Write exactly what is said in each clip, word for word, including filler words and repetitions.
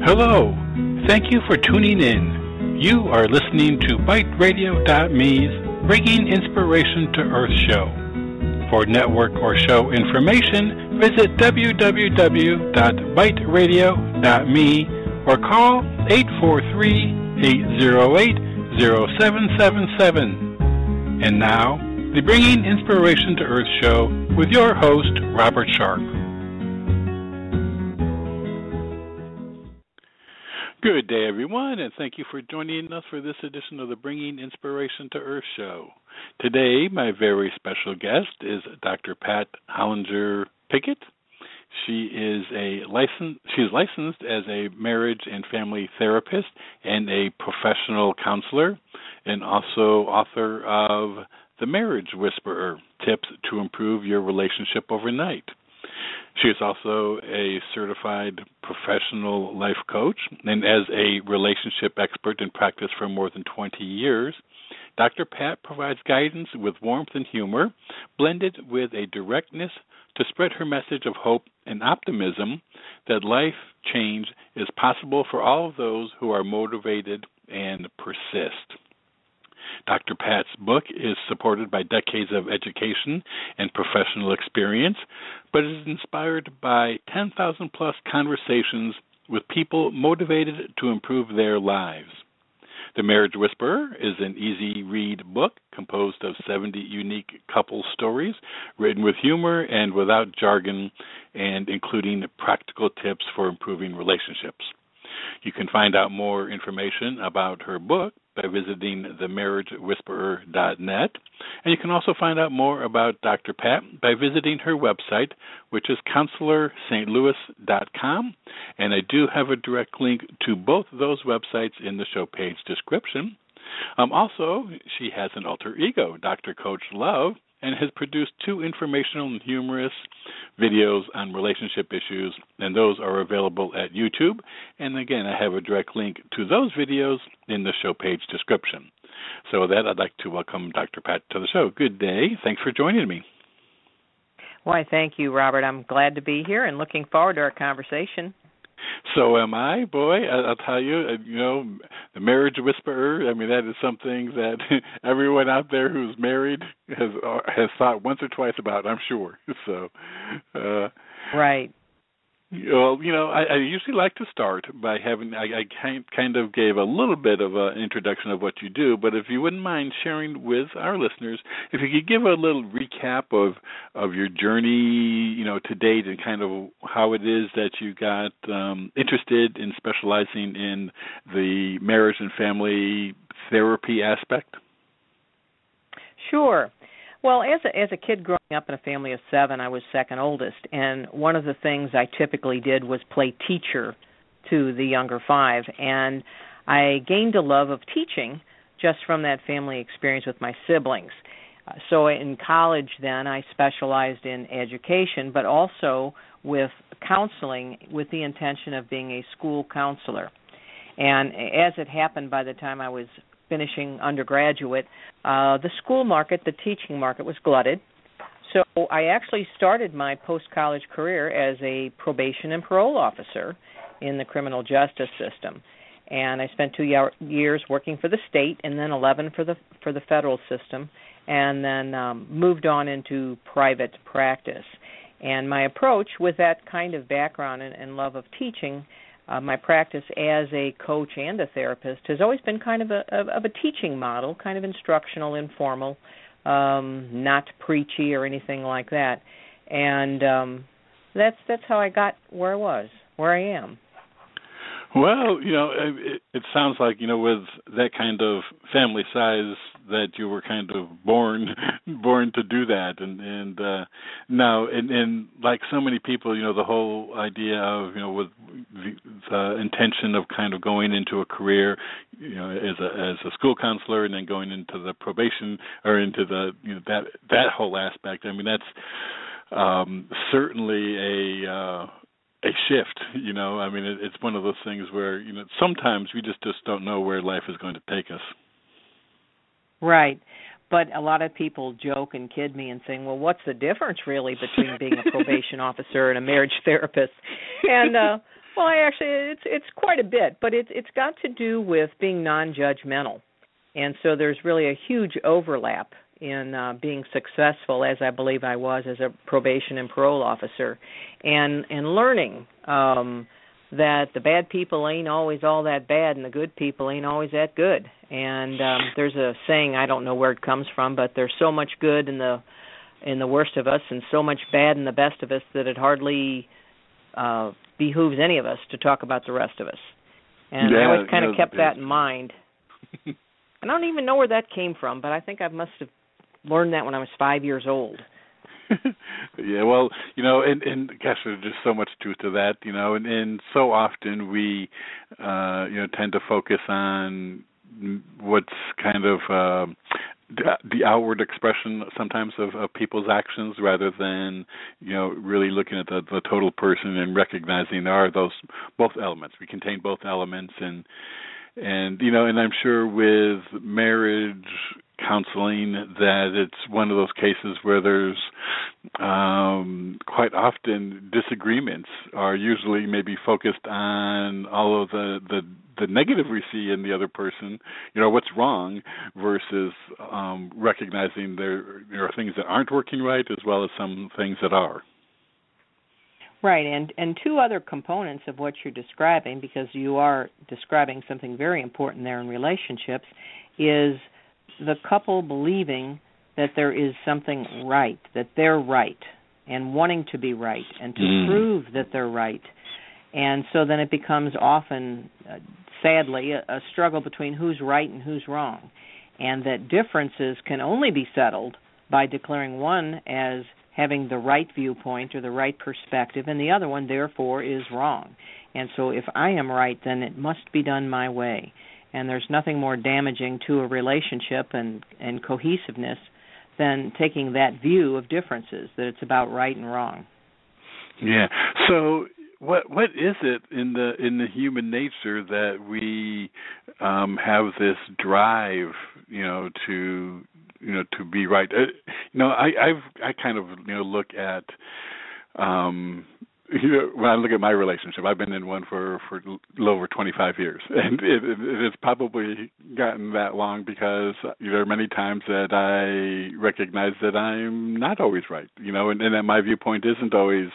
Hello. Thank you for tuning in. You are listening to Byte Radio dot me's Bringing Inspiration to Earth show. For network or show information, visit w w w dot byte radio dot me or call eight four three, eight zero eight, zero seven seven seven. And now, the Bringing Inspiration to Earth show with your host, Robert Sharp. Good day, everyone, and thank you for joining us for this edition of the Bringing Inspiration to Earth show. Today, my very special guest is Doctor Pat Hollinger Pickett. She is a license. She is licensed as a marriage and family therapist and a professional counselor, and also author of The Marriage Whisperer: Tips to Improve Your Relationship Overnight. She is also a certified professional life coach, and as a relationship expert in practice for more than twenty years, Doctor Pat provides guidance with warmth and humor, blended with a directness to spread her message of hope and optimism that life change is possible for all of those who are motivated and persist. Doctor Pat's book is supported by decades of education and professional experience, but is inspired by ten thousand plus conversations with people motivated to improve their lives. The Marriage Whisperer is an easy-read book composed of seventy unique couple stories, written with humor and without jargon, and including practical tips for improving relationships. You can find out more information about her book by visiting the marriage whisperer dot net, and you can also find out more about Doctor Pat by visiting her website, which is counselor st louis dot com, and I do have a direct link to both of those websites in the show page description. Um, also, she has an alter ego, Doctor Coach Love, and has produced two informational and humorous videos on relationship issues, and those are available at YouTube. And again, I have a direct link to those videos in the show page description. So with that, I'd like to welcome Doctor Pat to the show. Good day. Thanks for joining me. Why, thank you, Robert. I'm glad to be here and looking forward to our conversation. So am I, boy. I'll tell you, you know, the Marriage Whisperer, I mean, that is something that everyone out there who's married has has thought once or twice about, I'm sure. So, uh, right. Well, you know, I, I usually like to start by having, I, I kind of gave a little bit of an introduction of what you do, but if you wouldn't mind sharing with our listeners, if you could give a little recap of, of your journey, you know, to date and kind of how it is that you got um, interested in specializing in the marriage and family therapy aspect. Sure. Well, as a, as a kid growing up in a family of seven, I was second oldest, and one of the things I typically did was play teacher to the younger five, and I gained a love of teaching just from that family experience with my siblings. Uh, so in college then, I specialized in education, but also with counseling with the intention of being a school counselor. And as it happened, by the time I was finishing undergraduate, uh, the school market, the teaching market was glutted. So I actually started my post-college career as a probation and parole officer in the criminal justice system. And I spent two years working for the state and then eleven for the for the federal system, and then um, moved on into private practice. And my approach with that kind of background and, and love of teaching, Uh, my practice as a coach and a therapist has always been kind of a, of a teaching model, kind of instructional, informal, um, not preachy or anything like that. And um, that's that's how I got where I was, where I am. Well, you know, it, it sounds like, you know, with that kind of family size that you were kind of born born to do that. And, and uh, now, and, and like so many people, you know, the whole idea of, you know, with the, the intention of kind of going into a career, you know, as a as a school counselor and then going into the probation or into the, you know, that, that whole aspect. I mean, that's um, certainly a... Uh, a shift, you know. I mean, it, it's one of those things where, you know, sometimes we just, just don't know where life is going to take us. Right. But a lot of people joke and kid me and saying, well, what's the difference really between being a probation officer and a marriage therapist? And, uh, Well, I actually, it's it's quite a bit, but it's it's got to do with being non-judgmental, and so there's really a huge overlap in uh, being successful, as I believe I was as a probation and parole officer, and and learning um, that the bad people ain't always all that bad, and the good people ain't always that good. And um, there's a saying, I don't know where it comes from, but there's so much good in the in the worst of us, and so much bad in the best of us that it hardly uh, behooves any of us to talk about the rest of us. And yeah, I always kind of yeah, kept yeah. that in mind. I don't even know where that came from, but I think I must have learned that when I was five years old. Yeah, well, you know, and, and gosh, there's just so much truth to that, you know, and, and so often we, uh, you know, tend to focus on what's kind of uh, the outward expression sometimes of, of people's actions rather than, you know, really looking at the, the total person and recognizing there are those both elements. We contain both elements, and and you know, and I'm sure with marriage counseling that it's one of those cases where there's um, quite often disagreements are usually maybe focused on all of the, the the negative we see in the other person, you know, what's wrong, versus um, recognizing there, there are things that aren't working right as well as some things that are. Right, and, and two other components of what you're describing, because you are describing something very important there in relationships, is the couple believing that there is something right, that they're right, and wanting to be right, and to mm. prove that they're right. And so then it becomes often, uh, sadly, a, a struggle between who's right and who's wrong, and that differences can only be settled by declaring one as having the right viewpoint or the right perspective, and the other one, therefore, is wrong. And so if I am right, then it must be done my way. And there's nothing more damaging to a relationship and, and cohesiveness than taking that view of differences, that it's about right and wrong. Yeah. So what what is it in the in the human nature that we um, have this drive, you know, to you know to be right? Uh, you know, I I've I kind of you know look at. Um, You know, when I look at my relationship, I've been in one for, for a little over twenty-five years, and it, it, it's probably gotten that long because you know, there are many times that I recognize that I'm not always right, you know, and, and that my viewpoint isn't always,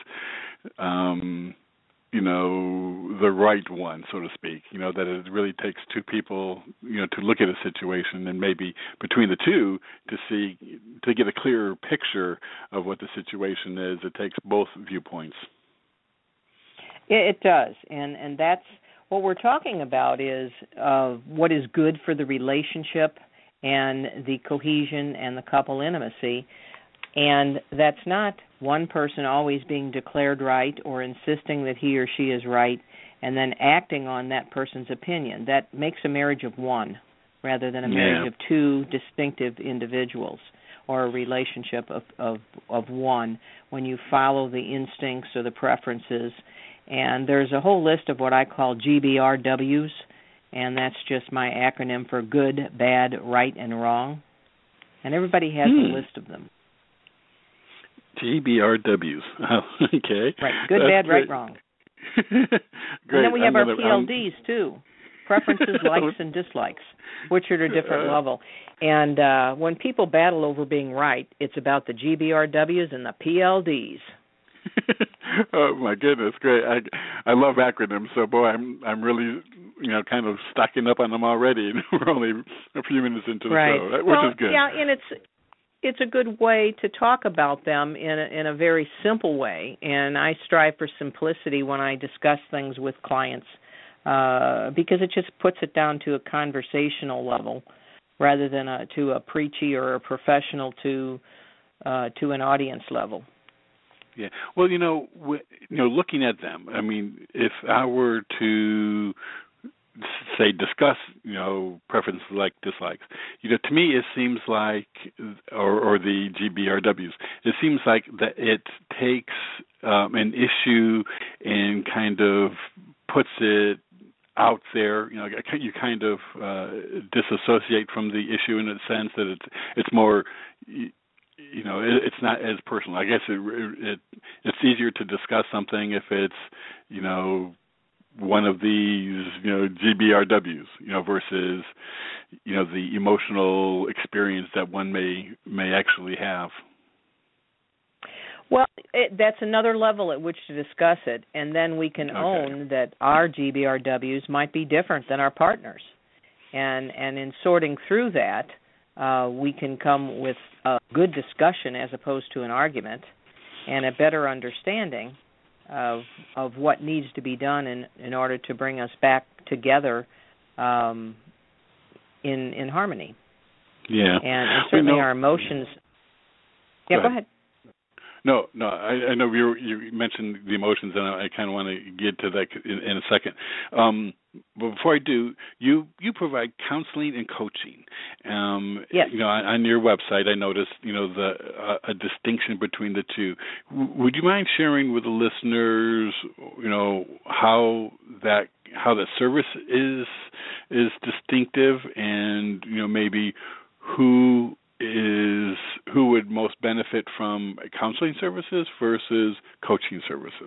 um, you know, the right one, so to speak, you know, that it really takes two people, you know, to look at a situation and maybe between the two to see, to get a clearer picture of what the situation is. It takes both viewpoints. It does, and and that's what we're talking about is uh, what is good for the relationship and the cohesion and the couple intimacy, and that's not one person always being declared right or insisting that he or she is right and then acting on that person's opinion. That makes a marriage of one rather than a marriage yeah. of two distinctive individuals, or a relationship of, of, of one when you follow the instincts or the preferences. And there's a whole list of what I call G B R Ws, and that's just my acronym for good, bad, right, and wrong. And everybody has hmm. a list of them. G B R Ws. Oh, okay. Right. Good, that's bad, great. right, wrong. Great. And then we have I'm our gonna, P L Ds, um... too. Preferences, likes, and dislikes, which are at a different uh, level. And uh, when people battle over being right, it's about the G B R Ws and the P L Ds. Oh my goodness, great! I I love acronyms, so boy, I'm I'm really you know kind of stocking up on them already. We're only a few minutes into the right. show, which well, is good. Yeah, and it's it's a good way to talk about them in a, in a very simple way. And I strive for simplicity when I discuss things with clients uh, because it just puts it down to a conversational level rather than a, to a preachy or a professional to uh, to an audience level. Yeah. Well, you know, w- you know, looking at them, I mean, if I were to say discuss, you know, preferences like dislikes, you know, to me it seems like, or, or the G B R Ws, it seems like that it takes um, an issue and kind of puts it out there. You know, you kind of uh, disassociate from the issue in a sense that it's it's more. You know, it, it's not as personal. I guess it, it it's easier to discuss something if it's, you know, one of these, you know, G B R Ws, you know, versus, you know, the emotional experience that one may may actually have? Well, it, that's another level at which to discuss it, and then we can okay. own that our G B R Ws might be different than our partners. And and in sorting through that, uh, we can come with a good discussion as opposed to an argument, and a better understanding of of what needs to be done in, in order to bring us back together um, in in harmony. Yeah. And, and certainly know, our emotions. Yeah, go go ahead. ahead. No, no. I, I know you you mentioned the emotions, and I, I kind of want to get to that in, in a second. Um, but before I do, you you provide counseling and coaching. Um, yes. You know, on, on your website, I noticed you know the uh, a distinction between the two. W- would you mind sharing with the listeners, you know, how that how that service is is distinctive, and you know maybe who is who would most benefit from counseling services versus coaching services?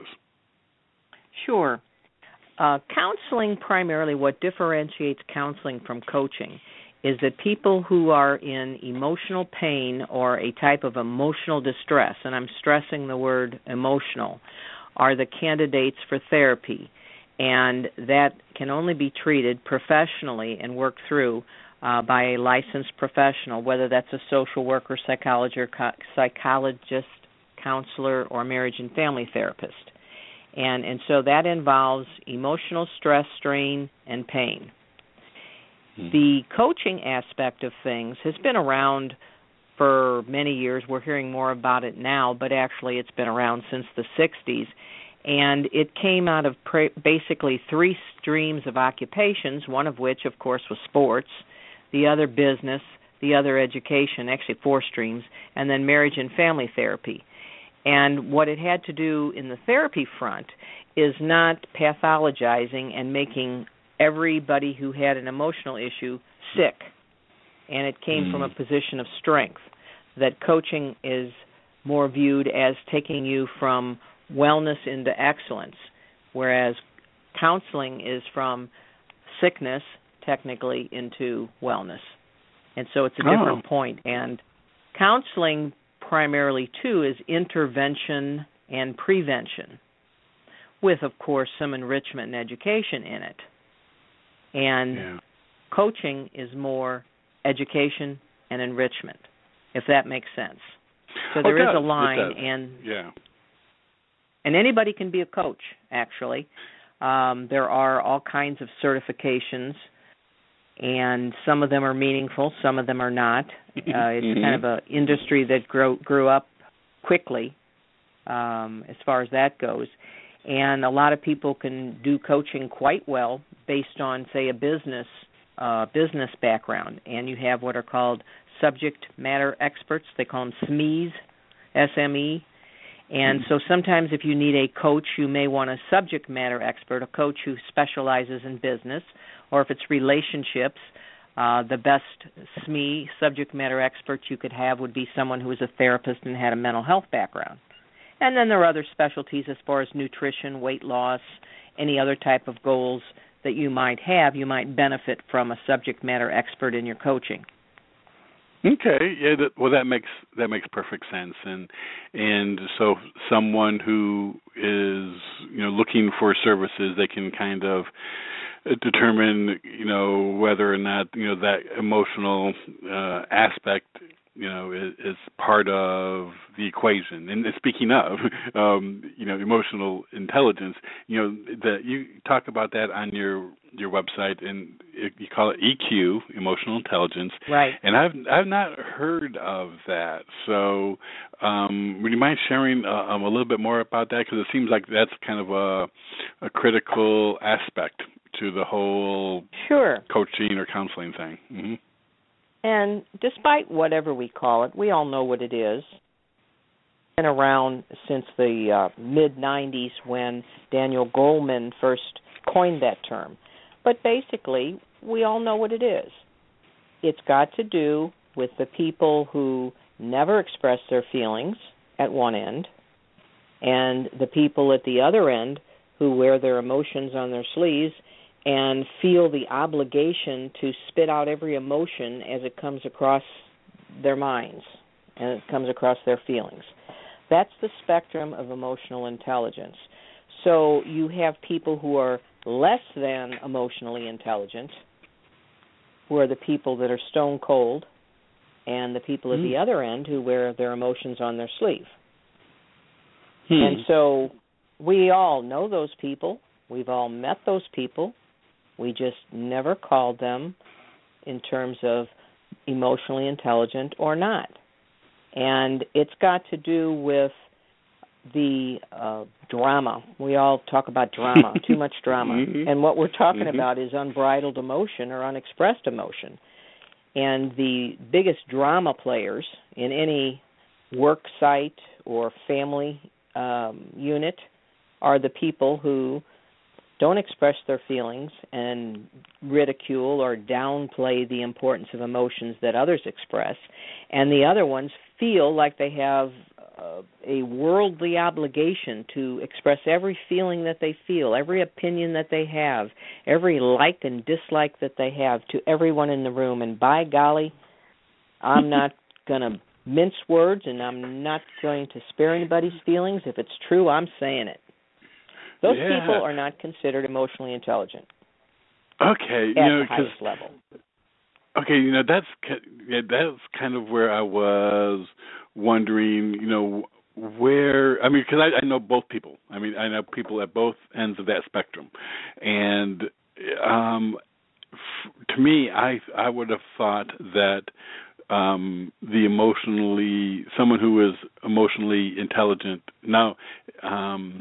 Sure. Uh, counseling, primarily, what differentiates counseling from coaching is that people who are in emotional pain or a type of emotional distress, and I'm stressing the word emotional, are the candidates for therapy. And that can only be treated professionally and worked through Uh, by a licensed professional, whether that's a social worker, psychologist, psychologist, counselor, or marriage and family therapist. And and so that involves emotional stress, strain, and pain. Mm-hmm. The coaching aspect of things has been around for many years. We're hearing more about it now, but actually it's been around since the sixties. And it came out of pre- basically three streams of occupations, one of which, of course, was sports, the other business, the other education, actually four streams, and then marriage and family therapy. And what it had to do in the therapy front is not pathologizing and making everybody who had an emotional issue sick. And it came mm. from a position of strength, that coaching is more viewed as taking you from wellness into excellence, whereas counseling is from sickness, technically, into wellness. And so it's a different oh. point. And counseling primarily, too, is intervention and prevention, with, of course, some enrichment and education in it. And yeah. coaching is more education and enrichment, if that makes sense. So there oh, is a line, and yeah. and anybody can be a coach, actually. Um, there are all kinds of certifications, and some of them are meaningful, some of them are not. Uh, it's mm-hmm. kind of an industry that grew, grew up quickly um, as far as that goes. And a lot of people can do coaching quite well based on, say, a business uh, business background. And you have what are called subject matter experts. They call them S M Es, S M E. And so sometimes if you need a coach, you may want a subject matter expert, a coach who specializes in business, or if it's relationships, uh, the best S M E, subject matter expert you could have would be someone who was a therapist and had a mental health background. And then there are other specialties as far as nutrition, weight loss, any other type of goals that you might have. You might benefit from a subject matter expert in your coaching. Okay, yeah. That, well, that makes that makes perfect sense, and and so someone who is you know looking for services, they can kind of determine you know whether or not you know that emotional uh, aspect you know is, is part of the equation. And speaking of um, you know emotional intelligence, you know that you talk about that on your your website, and it, you call it E Q, emotional intelligence. Right. And I've I've not heard of that. So um, would you mind sharing uh, um, a little bit more about that? Because it seems like that's kind of a, a critical aspect to the whole sure. coaching or counseling thing. Mm-hmm. And despite whatever we call it, we all know what it is. It's been around since the uh, mid nineties when Daniel Goleman first coined that term. But basically, we all know what it is. It's got to do with the people who never express their feelings at one end, and the people at the other end who wear their emotions on their sleeves and feel the obligation to spit out every emotion as it comes across their minds and it comes across their feelings. That's the spectrum of emotional intelligence. So you have people who are less than emotionally intelligent, who are the people that are stone cold, and the people at mm. the other end who wear their emotions on their sleeve. Hmm. And so we all know those people. We've all met those people. We just never called them in terms of emotionally intelligent or not. And it's got to do with the uh, drama. We all talk about drama, too much drama. Mm-hmm. And what we're talking mm-hmm. about is unbridled emotion or unexpressed emotion. And the biggest drama players in any work site or family um, unit are the people who don't express their feelings and ridicule or downplay the importance of emotions that others express, and the other ones feel like they have uh, a worldly obligation to express every feeling that they feel, every opinion that they have, every like and dislike that they have to everyone in the room. And by golly, I'm not going to mince words, and I'm not going to spare anybody's feelings. If it's true, I'm saying it. Those yeah. people are not considered emotionally intelligent. Okay, at you know, the highest level. Okay, you know that's yeah, that's kind of where I was wondering. You know, where I mean, because I, I know both people. I mean, I know people at both ends of that spectrum, and um, f- to me, I I would have thought that um, the emotionally someone who is emotionally intelligent now. Um,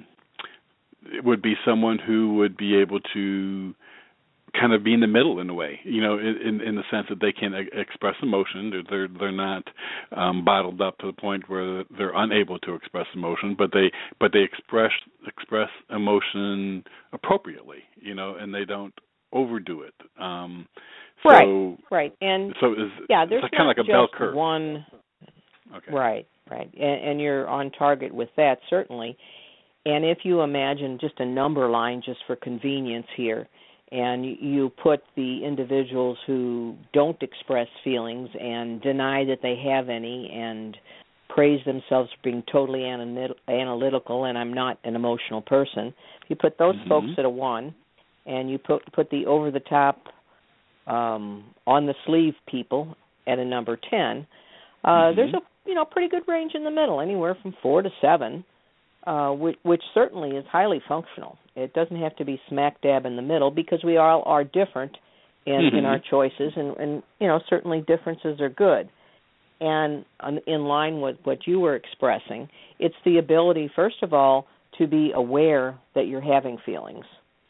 It would be someone who would be able to kind of be in the middle in a way, you know, in in the sense that they can express emotion. They're they're, they're not um, bottled up to the point where they're unable to express emotion, but they but they express express emotion appropriately, you know, and they don't overdo it. Um, so, right, right, and so is yeah, there's it's kind of like a bell curve. One, okay. Right, right, and, and you're on target with that certainly. And if you imagine just a number line just for convenience here, and you put the individuals who don't express feelings and deny that they have any and praise themselves for being totally analytical, and I'm not an emotional person, you put those mm-hmm. folks at a one, and you put put the over-the-top, um, on-the-sleeve people at a number ten, uh, mm-hmm. there's a you know pretty good range in the middle, anywhere from four to seven. Uh, which, which certainly is highly functional. It doesn't have to be smack dab in the middle because we all are different in, mm-hmm. in our choices, and, and you know certainly differences are good. And in line with what you were expressing, it's the ability, first of all, to be aware that you're having feelings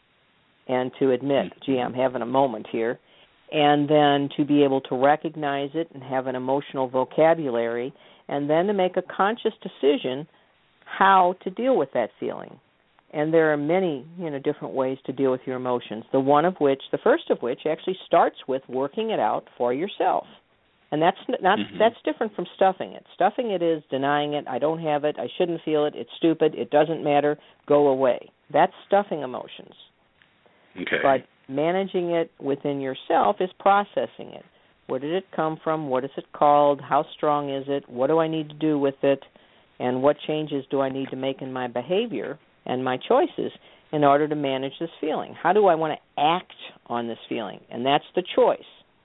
and to admit, mm-hmm. gee, I'm having a moment here, and then to be able to recognize it and have an emotional vocabulary, and then to make a conscious decision how to deal with that feeling. And there are many, you know, different ways to deal with your emotions. The one of which, the first of which, actually starts with working it out for yourself. And that's not mm-hmm. that's different from stuffing it. Stuffing it is denying it. I don't have it. I shouldn't feel it. It's stupid. It doesn't matter. Go away. That's stuffing emotions. Okay. But managing it within yourself is processing it. Where did it come from? What is it called? How strong is it? What do I need to do with it? And what changes do I need to make in my behavior and my choices in order to manage this feeling? How do I want to act on this feeling? And that's the choice.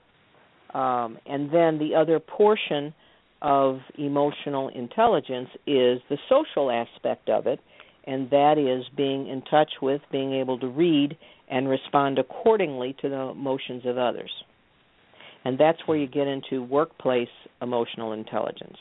Um, and then the other portion of emotional intelligence is the social aspect of it, and that is being in touch with, being able to read and respond accordingly to the emotions of others. And that's where you get into workplace emotional intelligence.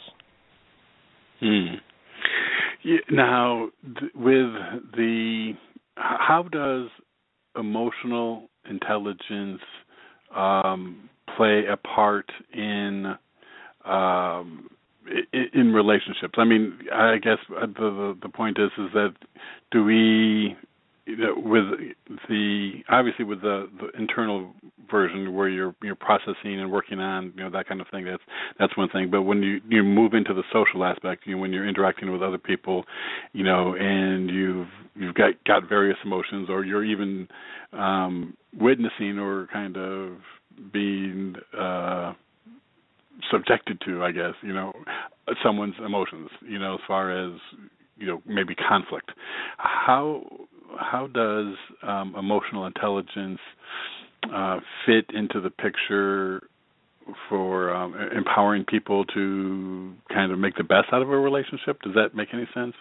Hmm. Yeah, now, th- with the, how does emotional intelligence um, play a part in um, in, in relationships? I mean, I guess the, the the point is is that do we, you know, with the obviously with the, the internal version where you're you're processing and working on, you know, that kind of thing. That's that's one thing. But when you you move into the social aspect, you know, when you're interacting with other people, you know, and you've you've got got various emotions, or you're even um, witnessing or kind of being uh, subjected to, I guess, you know, someone's emotions, you know, as far as, you know, maybe conflict. How how does um, emotional intelligence uh, fit into the picture for um, empowering people to kind of make the best out of a relationship? Does that make any sense?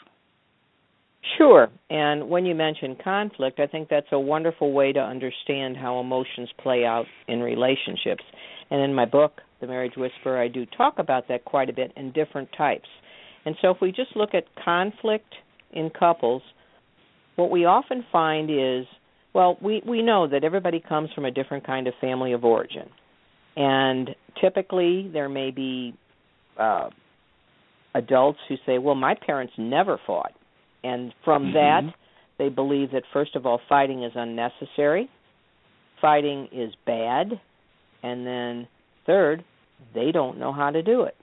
Sure. And when you mention conflict, I think that's a wonderful way to understand how emotions play out in relationships. And in my book, The Marriage Whisperer, I do talk about that quite a bit in different types. And so if we just look at conflict in couples, what we often find is, well, we, we know that everybody comes from a different kind of family of origin. And typically there may be uh, adults who say, well, my parents never fought. And from mm-hmm. that, they believe that, first of all, fighting is unnecessary, fighting is bad, and then third, they don't know how to do it.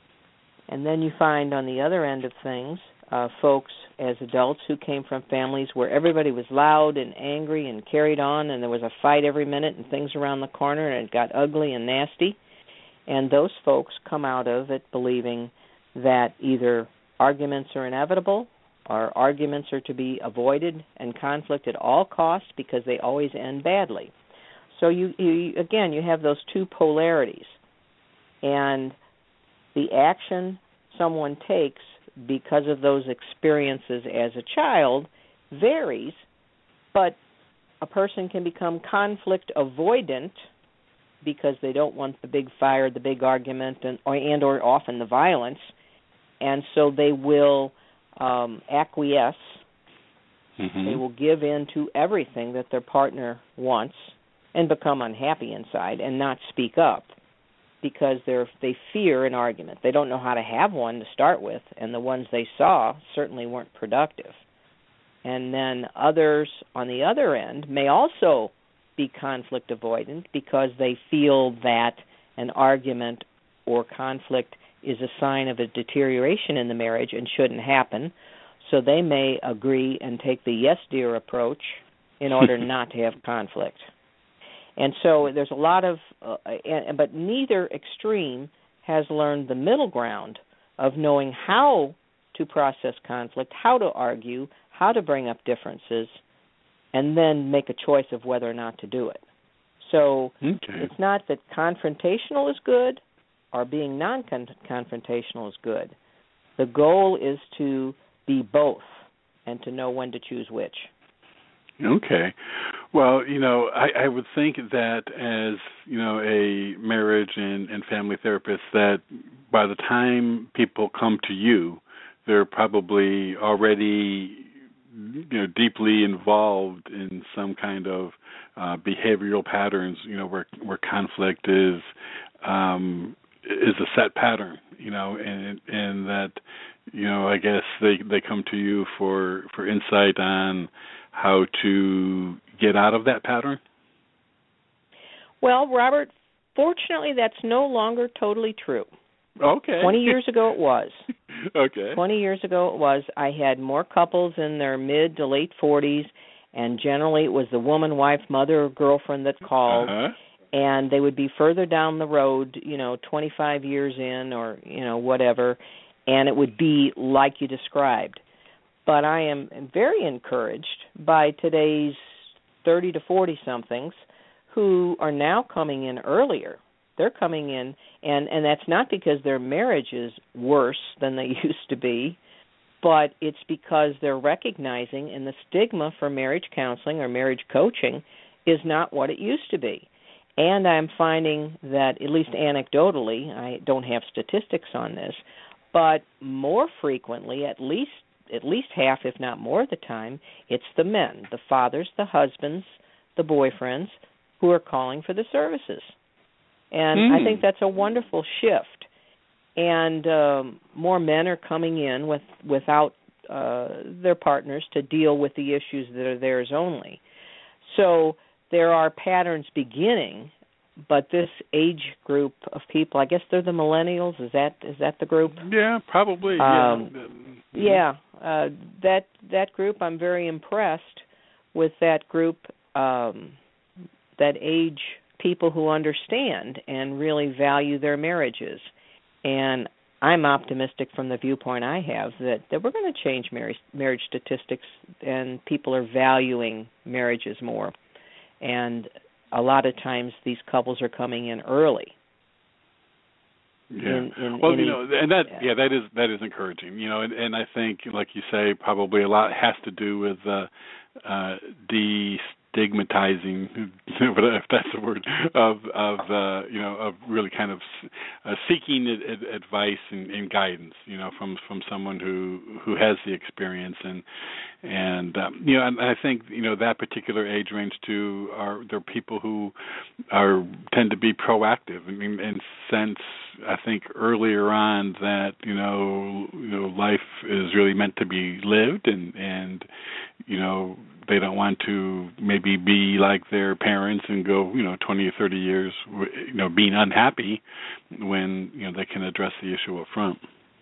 And then you find on the other end of things, uh, folks as adults who came from families where everybody was loud and angry and carried on, and there was a fight every minute and things around the corner, and it got ugly and nasty. And those folks come out of it believing that either arguments are inevitable, or arguments are to be avoided, and conflict at all costs because they always end badly. So you, you again, you have those two polarities. And the action someone takes because of those experiences as a child varies, but a person can become conflict avoidant because they don't want the big fire, the big argument, and or, and or often the violence, and so they will um, acquiesce. Mm-hmm. They will give in to everything that their partner wants and become unhappy inside and not speak up because they're they fear an argument. They don't know how to have one to start with, and the ones they saw certainly weren't productive. And then others on the other end may also be conflict avoidant because they feel that an argument or conflict is a sign of a deterioration in the marriage and shouldn't happen. So they may agree and take the yes dear approach in order not to have conflict. And so there's a lot of, uh, and, but neither extreme has learned the middle ground of knowing how to process conflict, how to argue, how to bring up differences, and then make a choice of whether or not to do it. So okay. It's not that confrontational is good or being non-confrontational is good. The goal is to be both and to know when to choose which. Okay. Well, you know, I, I would think that as, you know, a marriage and, and family therapist, that by the time people come to you, they're probably already, you know, deeply involved in some kind of uh, behavioral patterns, you know, where where conflict is um, is a set pattern, you know, and and that, you know, I guess they they come to you for, for insight on how to get out of that pattern? Well, Robert, fortunately, that's no longer totally true. Okay. Twenty years ago it was. Okay. Twenty years ago it was. I had more couples in their mid to late forties, and generally it was the woman, wife, mother, or girlfriend that called, uh-huh. and they would be further down the road, you know, twenty-five years in or, you know, whatever, and it would be like you described. But I am very encouraged by today's thirty to forty-somethings who are now coming in earlier. They're coming in, and, and that's not because their marriage is worse than they used to be, but it's because they're recognizing and the stigma for marriage counseling or marriage coaching is not what it used to be. And I'm finding that, at least anecdotally, I don't have statistics on this, but more frequently, at least at least half, if not more of the time, it's the men, the fathers, the husbands, the boyfriends, who are calling for the services. And mm. I think that's a wonderful shift. And um, more men are coming in with without uh, their partners to deal with the issues that are theirs only. So there are patterns beginning, but this age group of people, I guess they're the millennials. Is that is that the group? Yeah, probably. Um, yeah, yeah. Uh, that that group, I'm very impressed with that group. Um, that age people who understand and really value their marriages, and I'm optimistic from the viewpoint I have that, that we're going to change marriage, marriage statistics, and people are valuing marriages more. And a lot of times these couples are coming in early. Yeah. In, in well, any, you know, and that yeah, that is that is encouraging. You know, and, and I think, like you say, probably a lot has to do with uh, uh, destigmatizing, if that's the word, of of uh, you know of really kind of uh, seeking ad- advice and, and guidance. You know, from from someone who who has the experience and and um, you know, and I think you know that particular age range too are there are people who are tend to be proactive. I mean, and sense I think earlier on that you know you know life is really meant to be lived, and and you know they don't want to maybe be like their parents and go you know twenty or thirty years you know being unhappy when you know they can address the issue up front.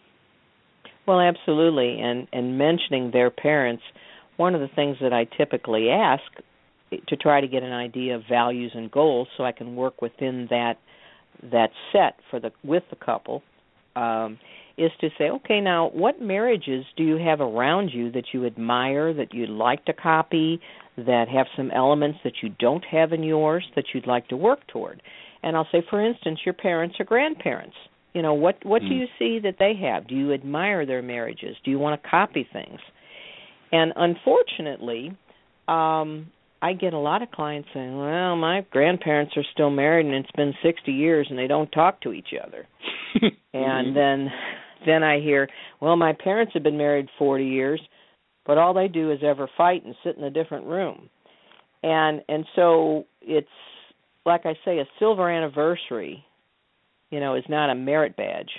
Well, absolutely, and and mentioning their parents, one of the things that I typically ask to try to get an idea of values and goals, so I can work within that that set for the with the couple, um, is to say, okay, now what marriages do you have around you that you admire, that you'd like to copy, that have some elements that you don't have in yours that you'd like to work toward? And I'll say, for instance, your parents or grandparents. You know, what, what mm. do you see that they have? Do you admire their marriages? Do you want to copy things? And unfortunately, um, I get a lot of clients saying, well, my grandparents are still married and it's been sixty years and they don't talk to each other. And then then I hear, well, my parents have been married forty years, but all they do is ever fight and sit in a different room. And and so it's, like I say, a silver anniversary, you know, is not a merit badge.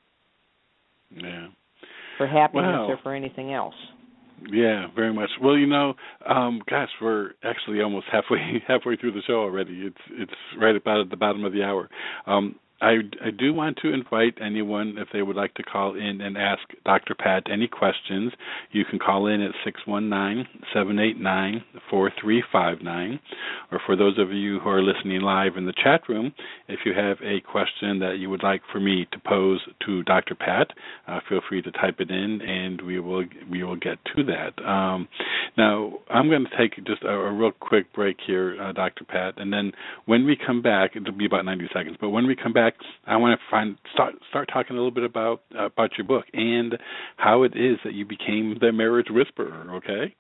Yeah. For happiness wow. or for anything else. Yeah, very much. Well, you know, um, gosh, we're actually almost halfway halfway through the show already. It's it's right about at the bottom of the hour. Um, I, I do want to invite anyone, if they would like to call in and ask Doctor Pat any questions, you can call in at six one nine, seven eight nine, four three five nine. Or for those of you who are listening live in the chat room, if you have a question that you would like for me to pose to Doctor Pat, uh, feel free to type it in, and we will we will get to that. Um, now, I'm going to take just a, a real quick break here, uh, Doctor Pat, and then when we come back, it'll be about ninety seconds, but when we come back, I want to find start start talking a little bit about uh, about your book and how it is that you became the marriage whisperer. Okay.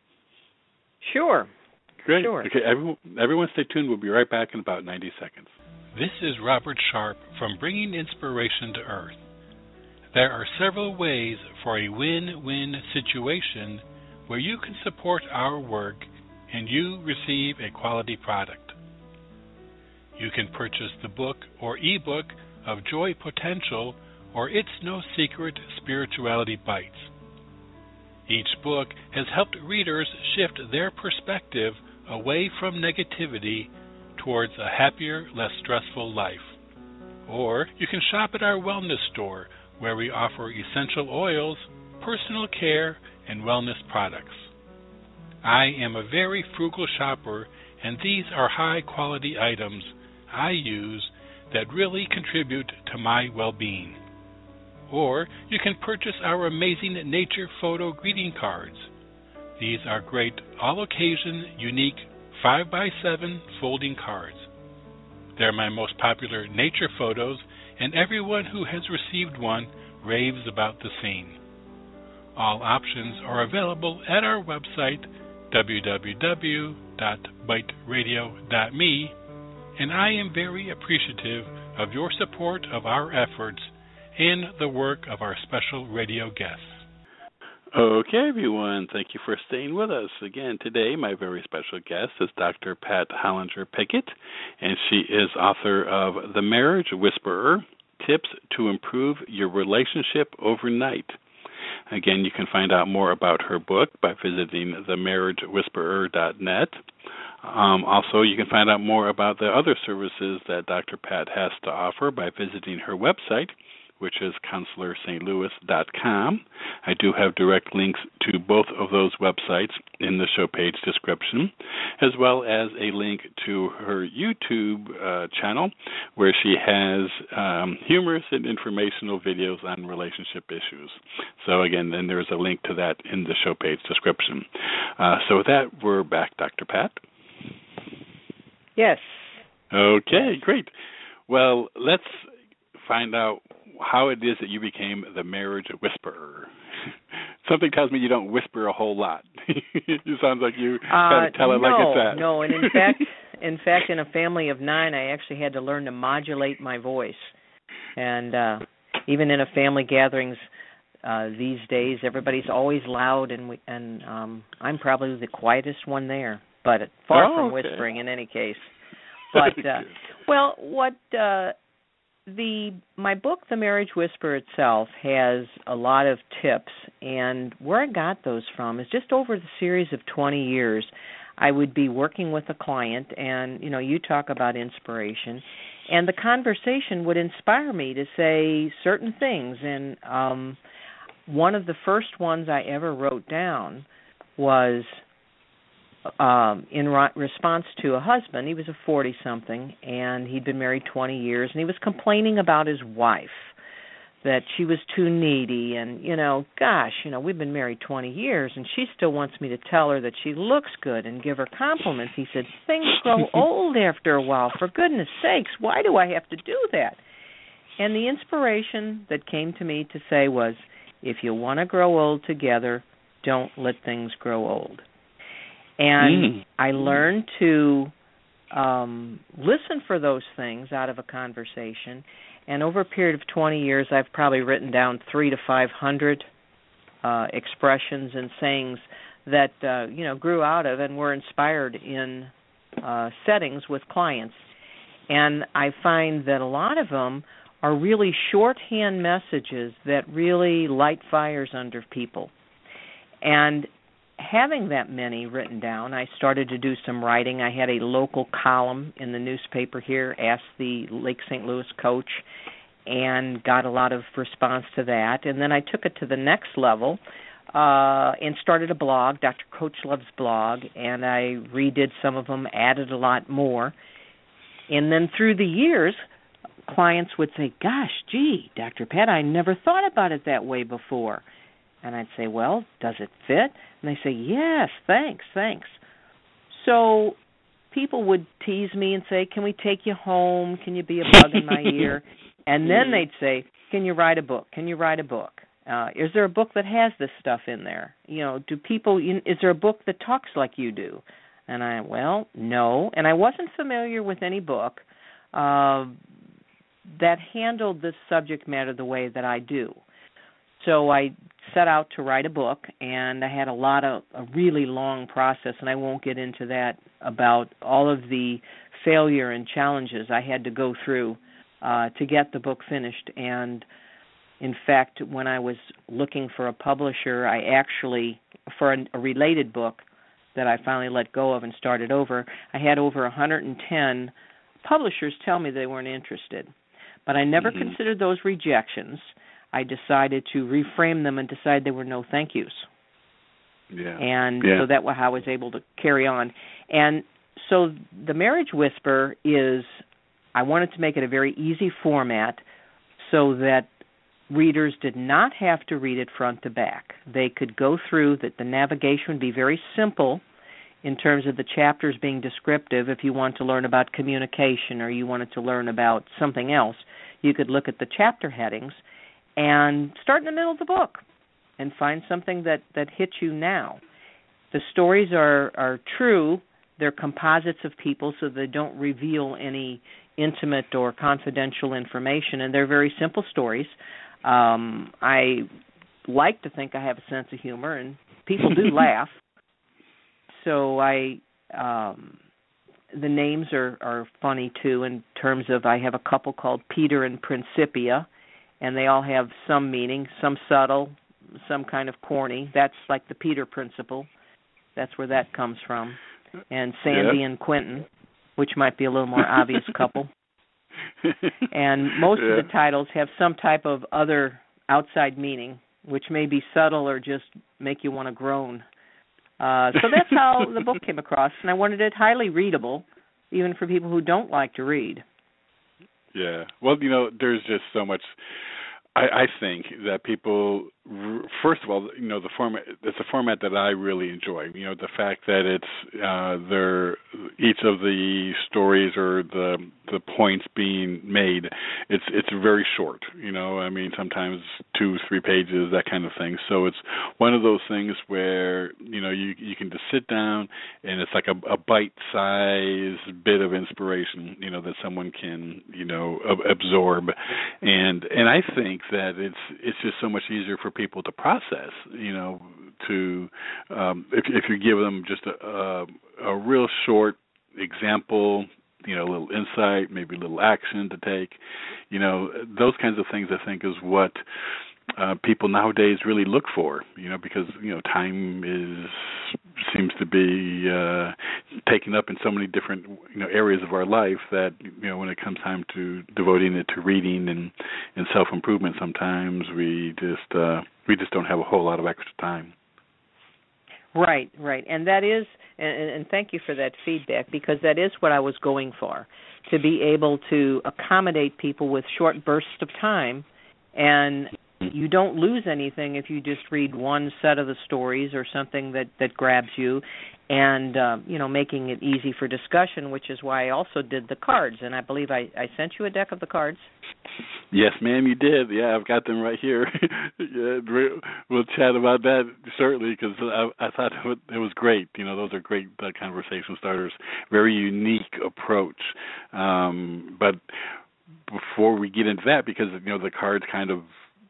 Sure. Great. Sure. Okay. Everyone, everyone, stay tuned. We'll be right back in about ninety seconds. This is Robert Sharp from Bringing Inspiration to Earth. There are several ways for a win-win situation where you can support our work and you receive a quality product. You can purchase the book or ebook of Joy Potential or It's No Secret Spirituality Bites. Each book has helped readers shift their perspective away from negativity towards a happier, less stressful life. Or you can shop at our wellness store where we offer essential oils, personal care, and wellness products. I am a very frugal shopper, and these are high-quality items I use that really contribute to my well-being. Or you can purchase our amazing nature photo greeting cards. These are great all-occasion, unique five by seven folding cards. They're my most popular nature photos, and everyone who has received one raves about the scene. All options are available at our website, w w w dot bite radio dot me, and I am very appreciative of your support of our efforts and the work of our special radio guests. Okay, everyone, thank you for staying with us. Again, today my very special guest is Doctor Pat Hollinger-Pickett, and she is author of The Marriage Whisperer, Tips to Improve Your Relationship Overnight. Again, you can find out more about her book by visiting the marriage whisperer dot net. Um, also, you can find out more about the other services that Doctor Pat has to offer by visiting her website, which is counselor st louis dot com. I do have direct links to both of those websites in the show page description, as well as a link to her YouTube uh, channel where she has um, humorous and informational videos on relationship issues. So again, then there's a link to that in the show page description. Uh, so with that, we're back, Doctor Pat. Yes. Okay, great. Well, let's find out how it is that you became the marriage whisperer. Something tells me you don't whisper a whole lot. It sounds like you kind of tell uh, it no, like it's at. No, and in fact, in fact, in a family of nine, I actually had to learn to modulate my voice. And uh, even in a family gatherings uh, these days, everybody's always loud, and we, and um, I'm probably the quietest one there, but far oh, from okay. whispering in any case. But uh, well, what uh, the my book, The Marriage Whisperer itself, has a lot of tips, and where I got those from is just over the series of twenty years. I would be working with a client, and you know, you talk about inspiration, and the conversation would inspire me to say certain things. And um, one of the first ones I ever wrote down was um, in re- response to a husband. He was a forty-something, and he'd been married twenty years, and he was complaining about his wife, that she was too needy, and, you know, gosh, you know, we've been married twenty years, and she still wants me to tell her that she looks good and give her compliments. He said, things grow old after a while. For goodness sakes, why do I have to do that? And the inspiration that came to me to say was, if you want to grow old together, don't let things grow old. And mm. I learned to um, listen for those things out of a conversation. And over a period of twenty years, I've probably written down three to five hundred uh, expressions and sayings that uh, you know grew out of and were inspired in uh, settings with clients. And I find that a lot of them are really shorthand messages that really light fires under people. And having that many written down, I started to do some writing. I had a local column in the newspaper here, Ask the Lake Saint Louis Coach, and got a lot of response to that. And then I took it to the next level uh, and started a blog, Doctor Coach Love's blog, and I redid some of them, added a lot more. And then through the years, clients would say, gosh, gee, Doctor Pat, I never thought about it that way before. And I'd say, well, does it fit? And they say, yes, thanks, thanks. So people would tease me and say, can we take you home? Can you be a bug in my ear? And then they'd say, can you write a book? Can you write a book? Uh, is there a book that has this stuff in there? You know, do people, is there a book that talks like you do? And I, well, no. And I wasn't familiar with any book uh, that handled this subject matter the way that I do. So I set out to write a book, and I had a lot of a really long process, and I won't get into that, about all of the failure and challenges I had to go through uh, to get the book finished. And in fact, when I was looking for a publisher, I actually, for a, a related book that I finally let go of and started over, I had over one hundred ten publishers tell me they weren't interested. But I never mm-hmm. considered those rejections. I decided to reframe them and decide they were no thank yous. Yeah. And yeah. so that was how I was able to carry on. And so the Marriage Whisperer is, I wanted to make it a very easy format so that readers did not have to read it front to back. They could go through, that the navigation would be very simple in terms of the chapters being descriptive. If you want to learn about communication or you wanted to learn about something else, you could look at the chapter headings and start in the middle of the book and find something that, that hits you now. The stories are, are true. They're composites of people, so they don't reveal any intimate or confidential information, and they're very simple stories. Um, I like to think I have a sense of humor, and people do laugh. So I, um, the names are, are funny, too, in terms of I have a couple called Peter and Principia, and they all have some meaning, some subtle, some kind of corny. That's like the Peter principle. That's where that comes from. and Sandy yeah. and Quentin, which might be a little more obvious couple. And most yeah. of the titles have some type of other outside meaning, which may be subtle or just make you want to groan. Uh, so that's how the book came across, and I wanted it highly readable, even for people who don't like to read. Yeah. Well, you know, there's just so much. I, I think that people, first of all, you know, the format, it's a format that I really enjoy. You know, the fact that it's, uh, there, each of the stories or the the points being made, it's it's very short. You know, I mean, sometimes two, three pages, that kind of thing. So it's one of those things where, you know, you you can just sit down and it's like a, a bite-sized bit of inspiration, you know, that someone can, you know, ab- absorb. And and I think that it's it's just so much easier for people to process, you know, to um, if if you give them just a, a a real short example, you know, a little insight, maybe a little action to take, you know, those kinds of things I think is what uh, people nowadays really look for, you know, because, you know, time is seems to be uh, taken up in so many different, you know, areas of our life that, you know, when it comes time to devoting it to reading and, and self-improvement, sometimes we just uh, we just don't have a whole lot of extra time. Right, right. And that is, and, and thank you for that feedback, because that is what I was going for, to be able to accommodate people with short bursts of time. And you don't lose anything if you just read one set of the stories or something that, that grabs you, and, uh, you know, making it easy for discussion, which is why I also did the cards. And I believe I, I sent you a deck of the cards. Yes, ma'am, you did. Yeah, I've got them right here. Yeah, we'll chat about that shortly, because I, I thought it was great. You know, those are great uh, conversation starters. Very unique approach. Um, but before we get into that, because, you know, the cards kind of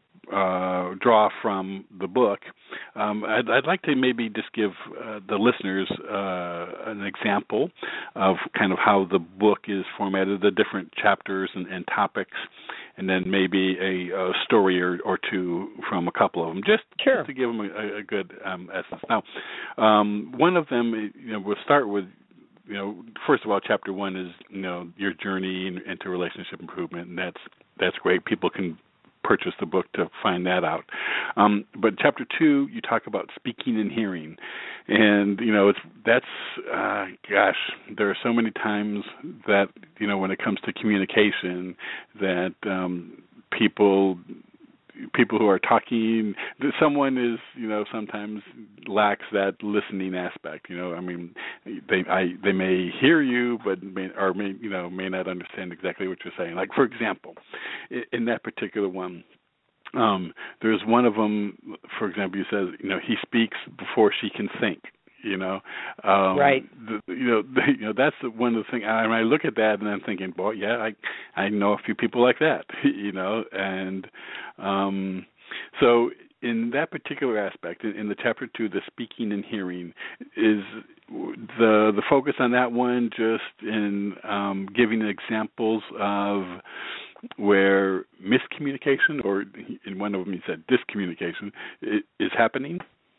uh, draw from the book, um, I'd, I'd like to maybe just give uh, the listeners uh, an example of kind of how the book is formatted, the different chapters and, and topics, and then maybe a, a story or, or two from a couple of them, just, sure. just to give them a, a good um, essence. Now, um, one of them, you know, we'll start with, you know, first of all, chapter one is, you know, your journey into relationship improvement, and that's that's great. People can purchase the book to find that out. Um, but chapter two, you talk about speaking and hearing, and you know, it's that's uh, gosh, there are so many times that, you know, when it comes to communication, that um, people. People who are talking, someone is, you know, sometimes lacks that listening aspect. You know, I mean, they I, they may hear you, but may or may you know may not understand exactly what you're saying. Like, for example, in that particular one, um, there's one of them. For example, he says, you know, he speaks before she can think. You know, um, right? The, you know, the, you know that's the, one of the things. I, I look at that and I'm thinking, boy, yeah, I I know a few people like that. You know, and um, so in that particular aspect, in, in the chapter two, the speaking and hearing, is the the focus on that one just in um, giving examples of where miscommunication, or in one of them he said discommunication, is happening.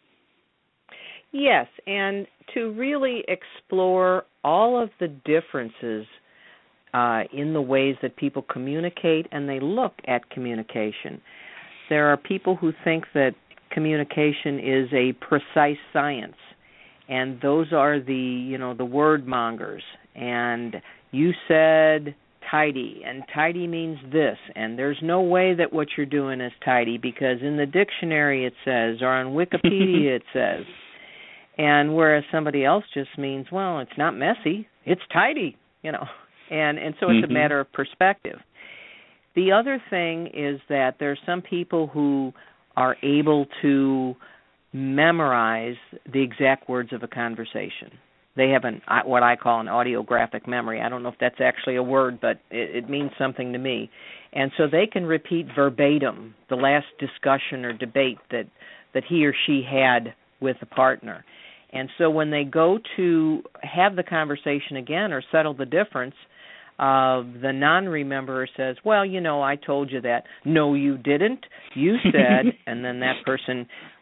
Yes, and to really explore all of the differences uh, in the ways that people communicate and they look at communication. There are people who think that communication is a precise science, and those are the, you know, the word mongers. And you said tidy, and tidy means this, and there's no way that what you're doing is tidy because in the dictionary it says, or on Wikipedia it says. And whereas somebody else just means, well, it's not messy, it's tidy, you know. And and so it's mm-hmm. a matter of perspective. The other thing is that there are some people who are able to memorize the exact words of a conversation. They have an what I call an audiographic memory. I don't know if that's actually a word, but it, it means something to me. And so they can repeat verbatim the last discussion or debate that, that he or she had with a partner. And so when they go to have the conversation again or settle the difference, uh, the non-rememberer says, well, you know, I told you that. No, you didn't. You said, and then that person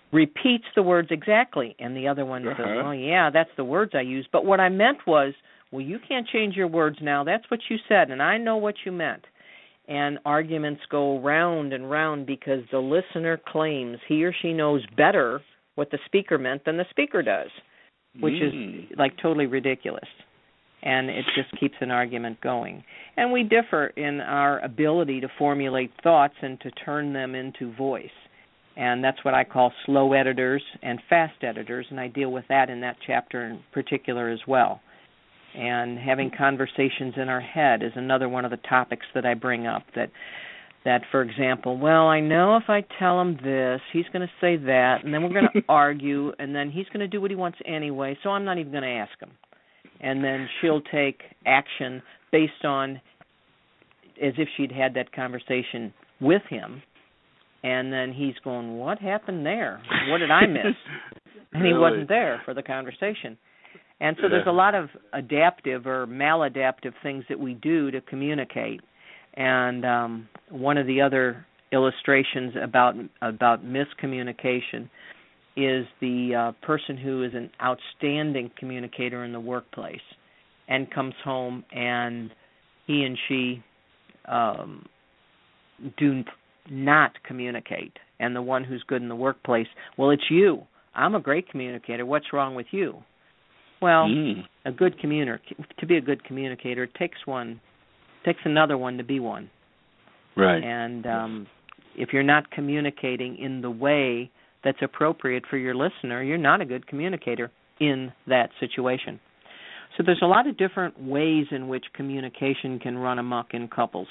repeats the words exactly, and the other one uh-huh. says, well, yeah, that's the words I used, but what I meant was, well, you can't change your words now. That's what you said, and I know what you meant. And arguments go round and round because the listener claims he or she knows better what the speaker meant than the speaker does, which mm. is like totally ridiculous. And it just keeps an argument going. And we differ in our ability to formulate thoughts and to turn them into voice. And that's what I call slow editors and fast editors, and I deal with that in that chapter in particular as well. And having conversations in our head is another one of the topics that I bring up, that, that for example, well, I know if I tell him this, he's going to say that, and then we're going to argue, and then he's going to do what he wants anyway, so I'm not even going to ask him. And then she'll take action based on as if she'd had that conversation with him. And then he's going, what happened there? What did I miss? And he really? wasn't there for the conversation. And so yeah. there's a lot of adaptive or maladaptive things that we do to communicate. And um, one of the other illustrations about about miscommunication is the uh, person who is an outstanding communicator in the workplace and comes home and he and she um, do not communicate. And the one who's good in the workplace, well, it's you. I'm a great communicator. What's wrong with you? Well, mm. a good communicator, to be a good communicator, it takes one, takes another one to be one. Right. And um, if you're not communicating in the way that's appropriate for your listener, you're not a good communicator in that situation. So there's a lot of different ways in which communication can run amok in couples.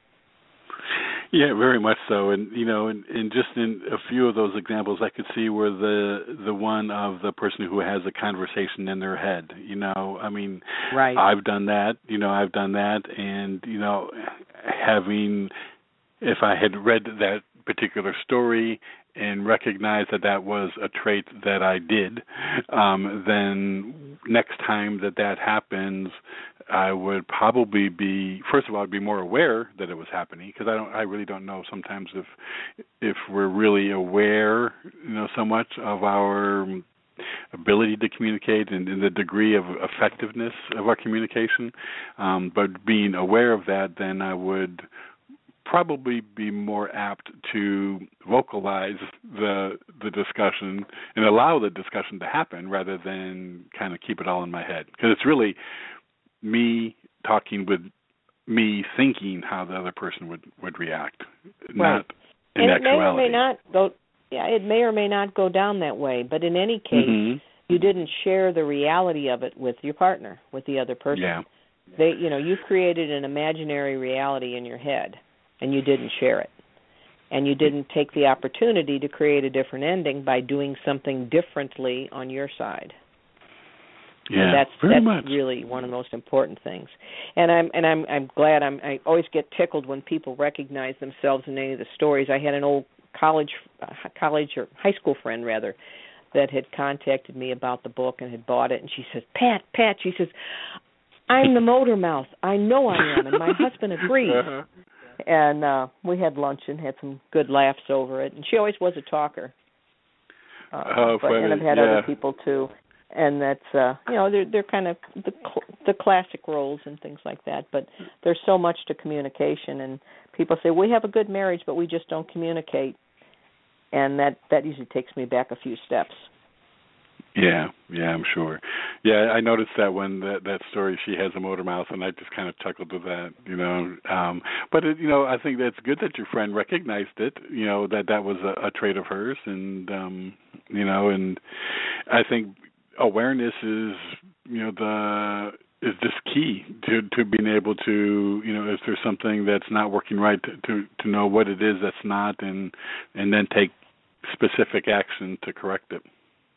Yeah, very much so. And, you know, and, and just in a few of those examples, I could see where the the one of the person who has a conversation in their head, you know, I mean, right. I've done that, you know, I've done that. And, you know, having, if I had read that particular story and recognized that that was a trait that I did, um, then next time that that happens, I would probably be, first of all, I'd be more aware that it was happening, because I don't, I really don't know sometimes if if we're really aware, you know, so much of our ability to communicate and, and the degree of effectiveness of our communication. Um, but being aware of that, then I would probably be more apt to vocalize the the discussion and allow the discussion to happen rather than kind of keep it all in my head. Because it's really me talking with me thinking how the other person would, would react, right. not in and actuality. it may or may not go, yeah, it may or may not go down that way, but in any case, mm-hmm. you didn't share the reality of it with your partner, with the other person. Yeah. They, you know, you've created an imaginary reality in your head, and you didn't share it. And you didn't take the opportunity to create a different ending by doing something differently on your side. Yeah, and that's very that's much. really one of the most important things. And I'm and I'm I'm glad I'm I always get tickled when people recognize themselves in any of the stories. I had an old college uh, college or high school friend rather that had contacted me about the book and had bought it, and she says, "Pat, Pat," she says, "I'm the motor mouth. I know I am, and my husband agrees." Uh-huh. And uh, we had lunch and had some good laughs over it. And she always was a talker. Uh, oh, but, funny. And I've had yeah. other people too. And that's, uh, you know, they're, they're kind of the, the classic roles and things like that. But there's so much to communication. And people say, we have a good marriage, but we just don't communicate. And that, that usually takes me back a few steps. Yeah, yeah, I'm sure. Yeah, I noticed that when that, that story, she has a motor mouth, and I just kind of chuckled with that, you know. Um, but, it, you know, I think that's good that your friend recognized it, you know, that that was a, a trait of hers. And, um, you know, and I think awareness is, you know, the is just key to, to being able to, you know, if there's something that's not working right, to, to, to know what it is that's not, and and then take specific action to correct it.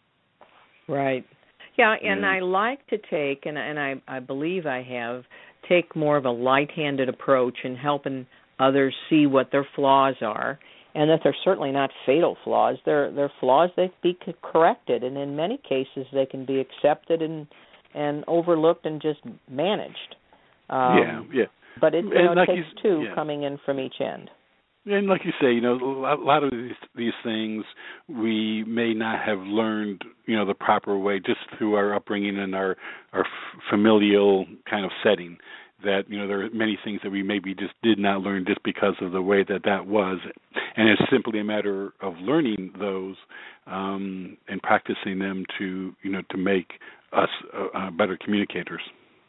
Right. Yeah, and yeah. I like to take, and, and I, I believe I have, take more of a light-handed approach in helping others see what their flaws are, and that they're certainly not fatal flaws. They're, they're flaws that be corrected, and in many cases they can be accepted and and overlooked and just managed. Um, yeah, yeah. But it, you know, like it takes you, two yeah. coming in from each end. And like you say, you know, a lot of these, these things we may not have learned, you know, the proper way just through our upbringing and our our familial kind of setting. That, you know, there are many things that we maybe just did not learn just because of the way that that was, and it's simply a matter of learning those um, and practicing them to, you know, to make us uh, uh, better communicators.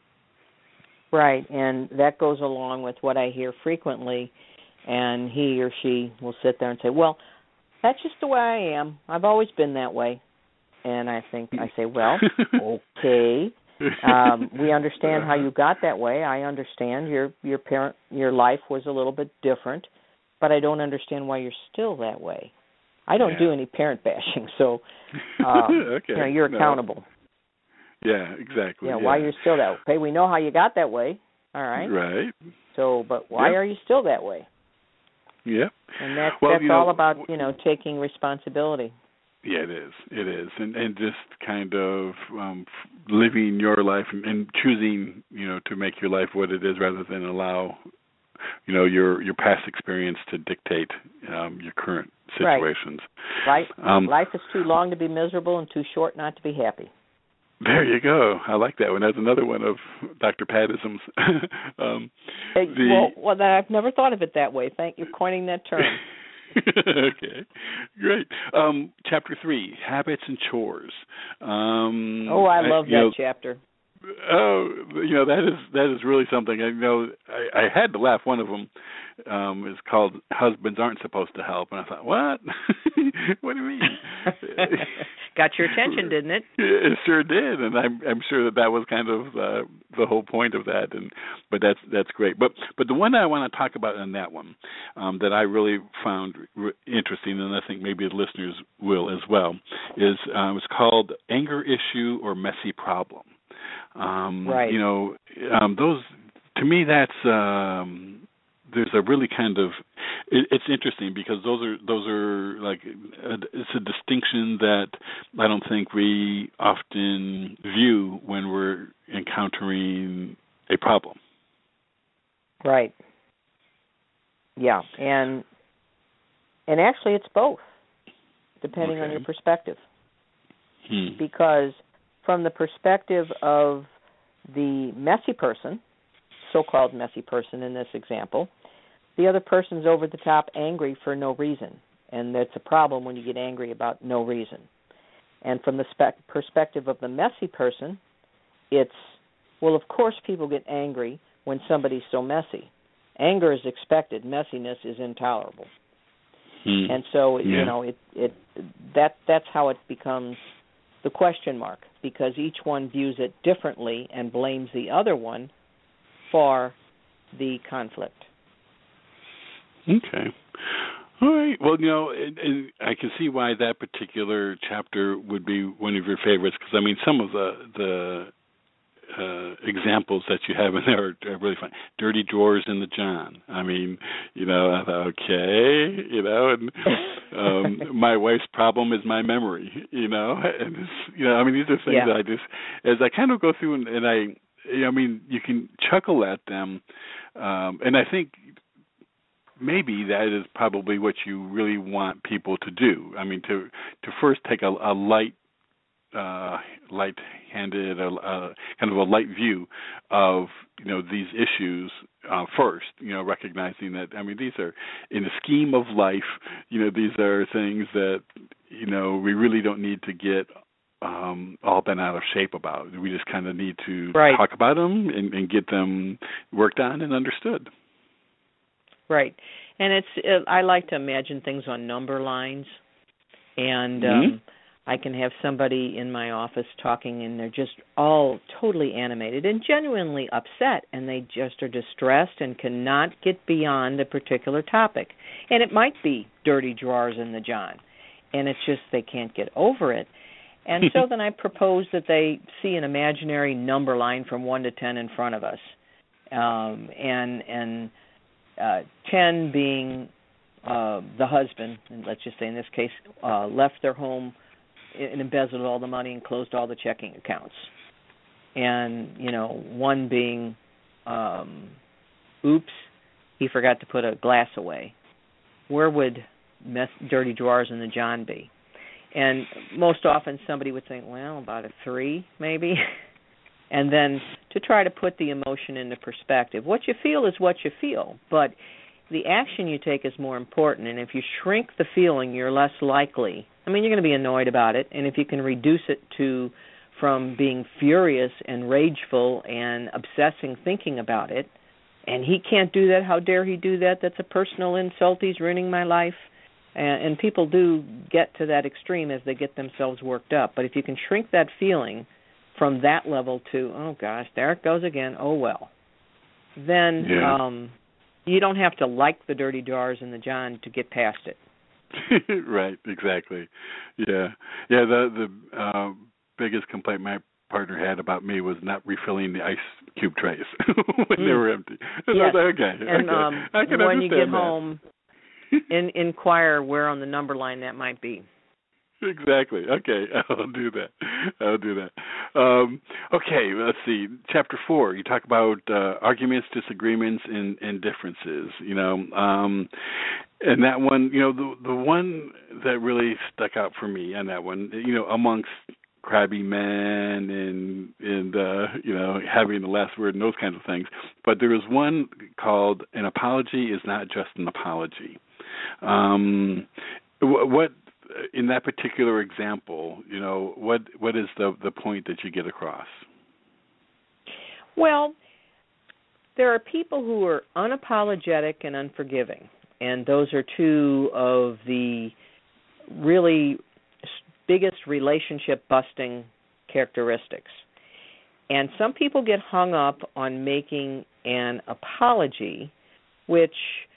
Right, and that goes along with what I hear frequently. And he or she will sit there and say, well, that's just the way I am. I've always been that way. And I think, I say, well, okay. Um, we understand how you got that way. I understand your your parent your life was a little bit different, but I don't understand why you're still that way. I don't yeah. do any parent bashing, so um, okay. you know, you're no. accountable. Yeah, exactly. Yeah, yeah, why you're still that way. Okay, we know how you got that way. All right. Right. So, but why yep. are you still that way? Yeah. And that's, well, that's you know, all about, you know, taking responsibility. Yeah, it is. It is. And and just kind of um, living your life and, and choosing, you know, to make your life what it is rather than allow, you know, your, your past experience to dictate um, your current situations. Right. Um, life is too long to be miserable and too short not to be happy. There you go. I like that one. That's another one of Doctor Pattisms. um, hey, the, well, well, I've never thought of it that way. Thank you for coining that term. Okay, great. Um, chapter three, habits and chores. Um, oh, I love I, that know, chapter. Oh, you know, that is that is really something. I know I, I had to laugh. One of them um, is called "Husbands Aren't Supposed to Help," and I thought, what? What do you mean? Got your attention, didn't it? It sure did, and I'm I'm sure that that was kind of uh, the whole point of that. And but that's that's great. But but the one I want to talk about in that one um, that I really found re- interesting, and I think maybe the listeners will as well, is uh, it's called "Anger Issue or Messy Problem." Um, right. You know, um, those to me that's um, there's a really kind of it, it's interesting because those are those are like a, it's a distinction that I don't think we often view when we're encountering a problem. Right. Yeah, and and actually it's both, depending okay. on your perspective. Hmm. Because from the perspective of the messy person, so-called messy person in this example, the other person's over the top angry for no reason, and that's a problem when you get angry about no reason. And from the spe- perspective of the messy person, it's, well, of course people get angry when somebody's so messy. Anger is expected. Messiness is intolerable. Hmm. And so, yeah. you know, it it that that's how it becomes the question mark, because each one views it differently and blames the other one for the conflict. Okay. All right. Well, you know, and, and I can see why that particular chapter would be one of your favorites, because, I mean, some of the the uh, examples that you have in there are, are really fun. Dirty drawers in the John. I mean, you know, I thought, okay, you know, and um, my wife's problem is my memory, you know, and it's, you know, I mean, these are things yeah. that I just, as I kind of go through and, and I, you know, I mean, you can chuckle at them, um, and I think maybe that is probably what you really want people to do. I mean, to to first take a, a light, uh, light-handed, a, a kind of a light view of, you know, these issues uh, first. You know, recognizing that, I mean, these are, in the scheme of life, you know, these are things that, you know, we really don't need to get um, all bent out of shape about. We just kind of need to right. talk about them and, and get them worked on and understood. Right, and it's it, I like to imagine things on number lines, and mm-hmm. um, I can have somebody in my office talking, and they're just all totally animated and genuinely upset, and they just are distressed and cannot get beyond a particular topic. And it might be dirty drawers in the John, and it's just they can't get over it. And so then I propose that they see an imaginary number line from one to ten in front of us, um, and and. Uh, ten being uh, the husband, and let's just say in this case, uh, left their home and embezzled all the money and closed all the checking accounts. And, you know, one being, um, oops, he forgot to put a glass away. where would mess, dirty drawers in the John be? And most often somebody would think, well, about a three maybe. And then to try to put the emotion into perspective. What you feel is what you feel, but the action you take is more important. And if you shrink the feeling, you're less likely. I mean, you're going to be annoyed about it, and if you can reduce it to from being furious and rageful and obsessing thinking about it, and he can't do that, how dare he do that, that's a personal insult, he's ruining my life. And, and people do get to that extreme as they get themselves worked up. But if you can shrink that feeling from that level to, oh gosh, there it goes again, oh well, then yeah. um, you don't have to like the dirty drawers in the John to get past it. Right, exactly. Yeah, yeah. The the uh, biggest complaint my partner had about me was not refilling the ice cube trays when mm. they were empty. And yes. I was like, okay, and okay. Um, I can when you get understand home, in, inquire where on the number line that might be. Exactly. Okay, I'll do that. I'll do that. Um, okay, let's see. Chapter four, you talk about uh, arguments, disagreements, and, and differences. You know, um, and that one, you know, the the one that really stuck out for me on that one, you know, amongst crabby men and and uh, you know, having the last word and those kinds of things. But there was one called "An apology is not just an apology." Um, what in that particular example, you know, what what is the the point that you get across? Well, there are people who are unapologetic and unforgiving, and those are two of the really biggest relationship busting characteristics. And some people get hung up on making an apology, which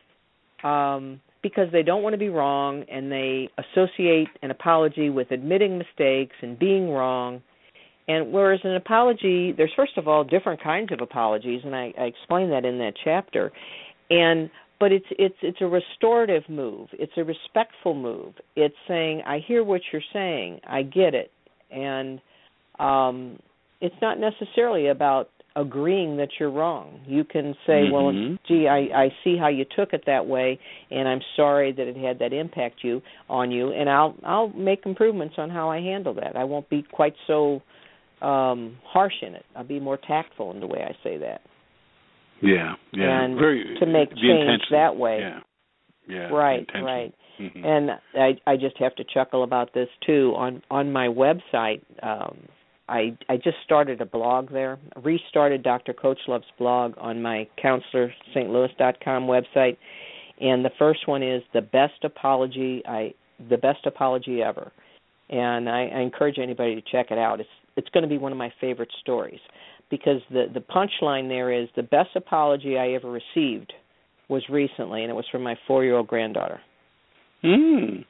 um, because they don't want to be wrong, and they associate an apology with admitting mistakes and being wrong. And whereas an apology, there's first of all different kinds of apologies, and I, I explain that in that chapter. And but it's it's it's a restorative move. It's a respectful move. It's saying, I hear what you're saying. I get it. And um, it's not necessarily about agreeing that you're wrong. You can say, mm-hmm. well, gee, I, I see how you took it that way, and I'm sorry that it had that impact you on you, and I'll I'll make improvements on how I handle that. I won't be quite so um, harsh in it. I'll be more tactful in the way I say that. Yeah, yeah. And Very, to make change that way. Yeah, yeah. Right, right. Mm-hmm. And I I just have to chuckle about this too. On on my website, um, I I just started a blog there. Restarted Doctor Coach Love's blog on my counselor Saint Louis dot com website, and the first one is the best apology I the best apology ever, and I, I encourage anybody to check it out. It's it's going to be one of my favorite stories, because the the punchline there is the best apology I ever received was recently, and it was from my four-year-old granddaughter. Mm.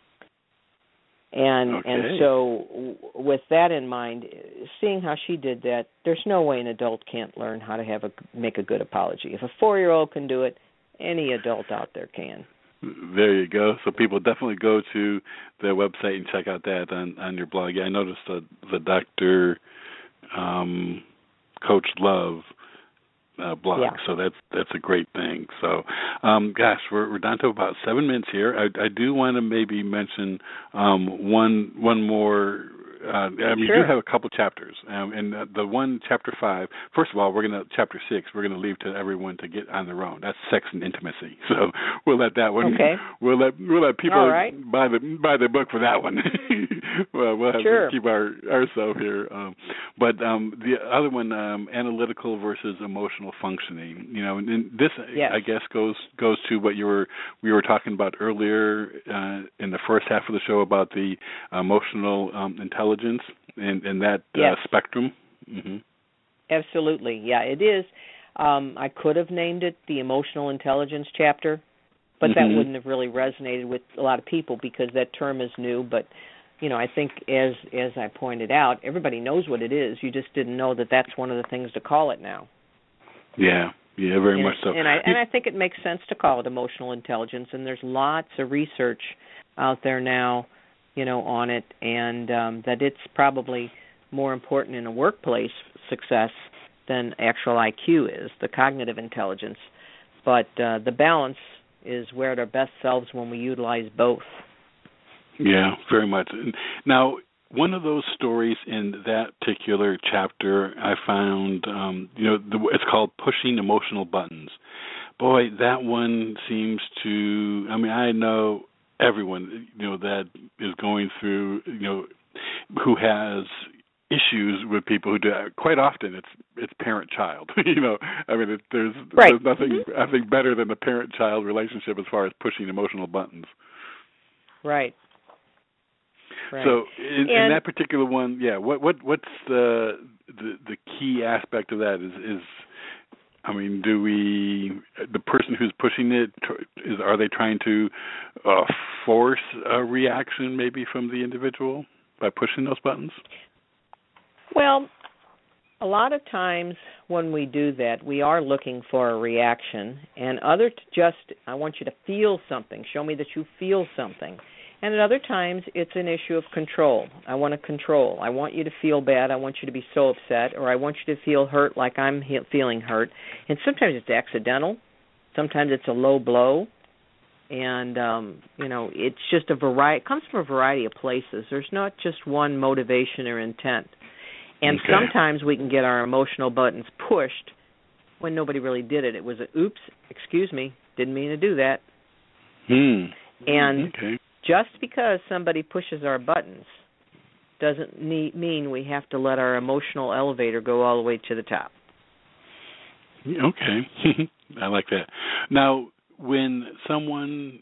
And okay. and so with that in mind, seeing how she did that, there's no way an adult can't learn how to have a make a good apology. If a four-year-old can do it, any adult out there can. There you go. So people definitely go to their website and check out that on, on your blog. Yeah, I noticed the the Doctor Um, Coach Love uh, blog. Yeah. So that's that's a great thing. So, um, gosh, we're we're down to about seven minutes here. I, I do want to maybe mention um, one one more. Uh, I mean, sure. you do have a couple chapters, um, and the, the one chapter five. First of all, we're gonna chapter six. We're gonna leave to everyone to get on their own. That's sex and intimacy. So we'll let that one. Okay. We'll let we'll let people all right. buy the buy the book for that one. Well, we'll have sure. to keep our ourselves here. Um, but um, the other one, um, analytical versus emotional functioning. You know, and, and this yes. I guess goes goes to what you were we were talking about earlier uh, in the first half of the show about the emotional um, intelligence. And, and that yes. uh, spectrum? Mm-hmm. Absolutely, yeah, it is. Um, I could have named it the emotional intelligence chapter, but mm-hmm. that wouldn't have really resonated with a lot of people because that term is new. But, you know, I think as as I pointed out, everybody knows what it is. You just didn't know that that's one of the things to call it now. Yeah, yeah, very and, much so. And I, and I think it makes sense to call it emotional intelligence, and there's lots of research out there now, you know, on it, and um, that it's probably more important in a workplace success than actual I Q is, the cognitive intelligence. But uh, the balance is we're at our best selves when we utilize both. Yeah, very much. Now, one of those stories in that particular chapter I found, um, you know, the, it's called Pushing Emotional Buttons. Boy, that one seems to, I mean, I know everyone, you know, that is going through, you know, who has issues with people who do. Quite often it's it's parent-child. you know, I mean, it, there's right. there's nothing mm-hmm. I think better than the parent-child relationship as far as pushing emotional buttons. Right. Right. So in, in that particular one, yeah, what what what's the the, the key aspect of that? Is is I mean, do we the person who's pushing it is are they trying to uh, force a reaction maybe from the individual by pushing those buttons? Well, a lot of times when we do that, we are looking for a reaction, and other t- just I want you to feel something. Show me that you feel something. And at other times, it's an issue of control. I want to control. I want you to feel bad. I want you to be so upset, or I want you to feel hurt like I'm he- feeling hurt. And sometimes it's accidental. Sometimes it's a low blow. And, um, you know, it's just a variety. It comes from a variety of places. There's not just one motivation or intent. And okay. sometimes we can get our emotional buttons pushed when nobody really did it. It was a, oops, excuse me, didn't mean to do that. Hmm. And okay. just because somebody pushes our buttons doesn't need, mean we have to let our emotional elevator go all the way to the top. Okay. I like that. Now, when someone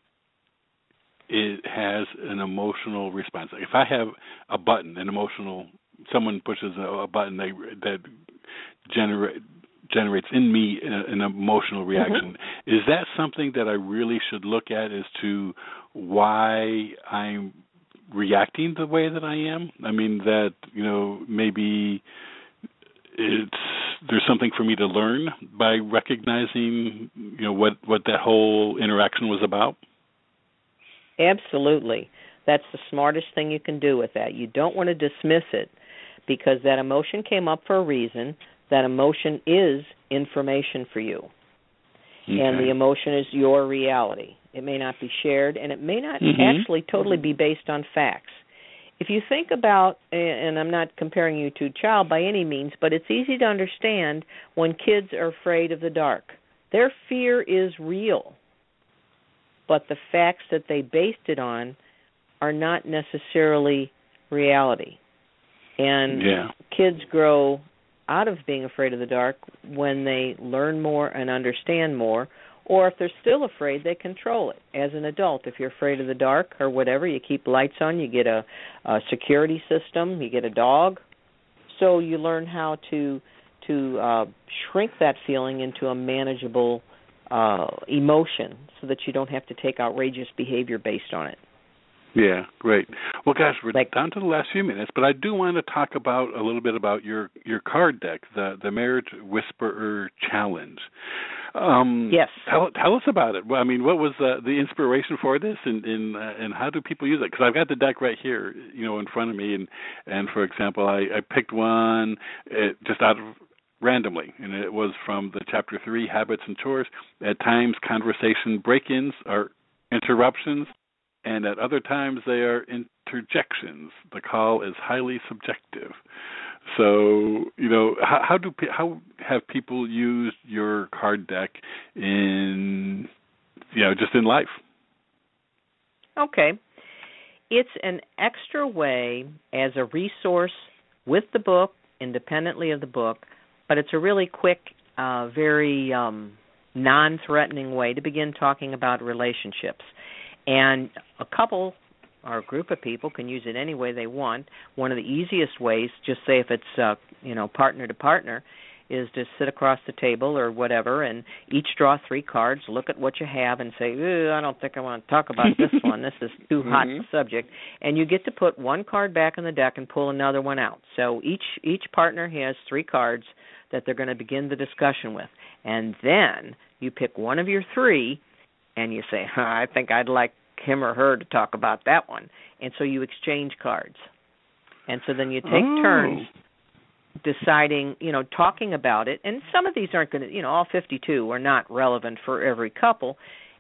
is, has an emotional response, like if I have a button, an emotional, someone pushes a, a button they, that generate, generates in me an emotional reaction, mm-hmm. is that something that I really should look at as to why I'm reacting the way that I am? I mean, that, you know, maybe it's there's something for me to learn by recognizing, you know, what, what that whole interaction was about? Absolutely. That's the smartest thing you can do with that. You don't want to dismiss it because that emotion came up for a reason. That emotion is information for you. Okay. And the emotion is your reality. It may not be shared, and it may not mm-hmm. actually totally be based on facts. If you think about, and I'm not comparing you to a child by any means, but it's easy to understand when kids are afraid of the dark. Their fear is real, but the facts that they based it on are not necessarily reality. And yeah. kids grow out of being afraid of the dark when they learn more and understand more, or if they're still afraid, they control it. As an adult, if you're afraid of the dark or whatever, you keep lights on, you get a, a security system, you get a dog. So you learn how to to uh, shrink that feeling into a manageable uh, emotion so that you don't have to take outrageous behavior based on it. Yeah, great. Well, gosh, we're like, down to the last few minutes, but I do want to talk about a little bit about your, your card deck, the the Marriage Whisperer Challenge. Um, yes. Tell, tell us about it. Well, I mean, what was uh, the inspiration for this, and and, uh, and how do people use it? Because I've got the deck right here, you know, in front of me, and, and for example, I, I picked one uh, just out of randomly, and it was from the Chapter three, Habits and Chores. At times, conversation break-ins are interruptions, and at other times they are interjections. The call is highly subjective. So, you know, how, how do how have people used your card deck in, you know, just in life? Okay. It's an extra way as a resource with the book, independently of the book, but it's a really quick, uh, very um, non-threatening way to begin talking about relationships. And a couple or a group of people can use it any way they want. One of the easiest ways, just say if it's uh, you know partner to partner, is to sit across the table or whatever and each draw three cards, look at what you have and say, I don't think I want to talk about this one. This is too hot mm-hmm. a subject. And you get to put one card back in the deck and pull another one out. So each each partner has three cards that they're going to begin the discussion with. And then you pick one of your three and you say, I think I'd like him or her to talk about that one. And so you exchange cards. And so then you take oh. turns deciding, you know, talking about it. And some of these aren't going to, you know, all fifty-two are not relevant for every couple.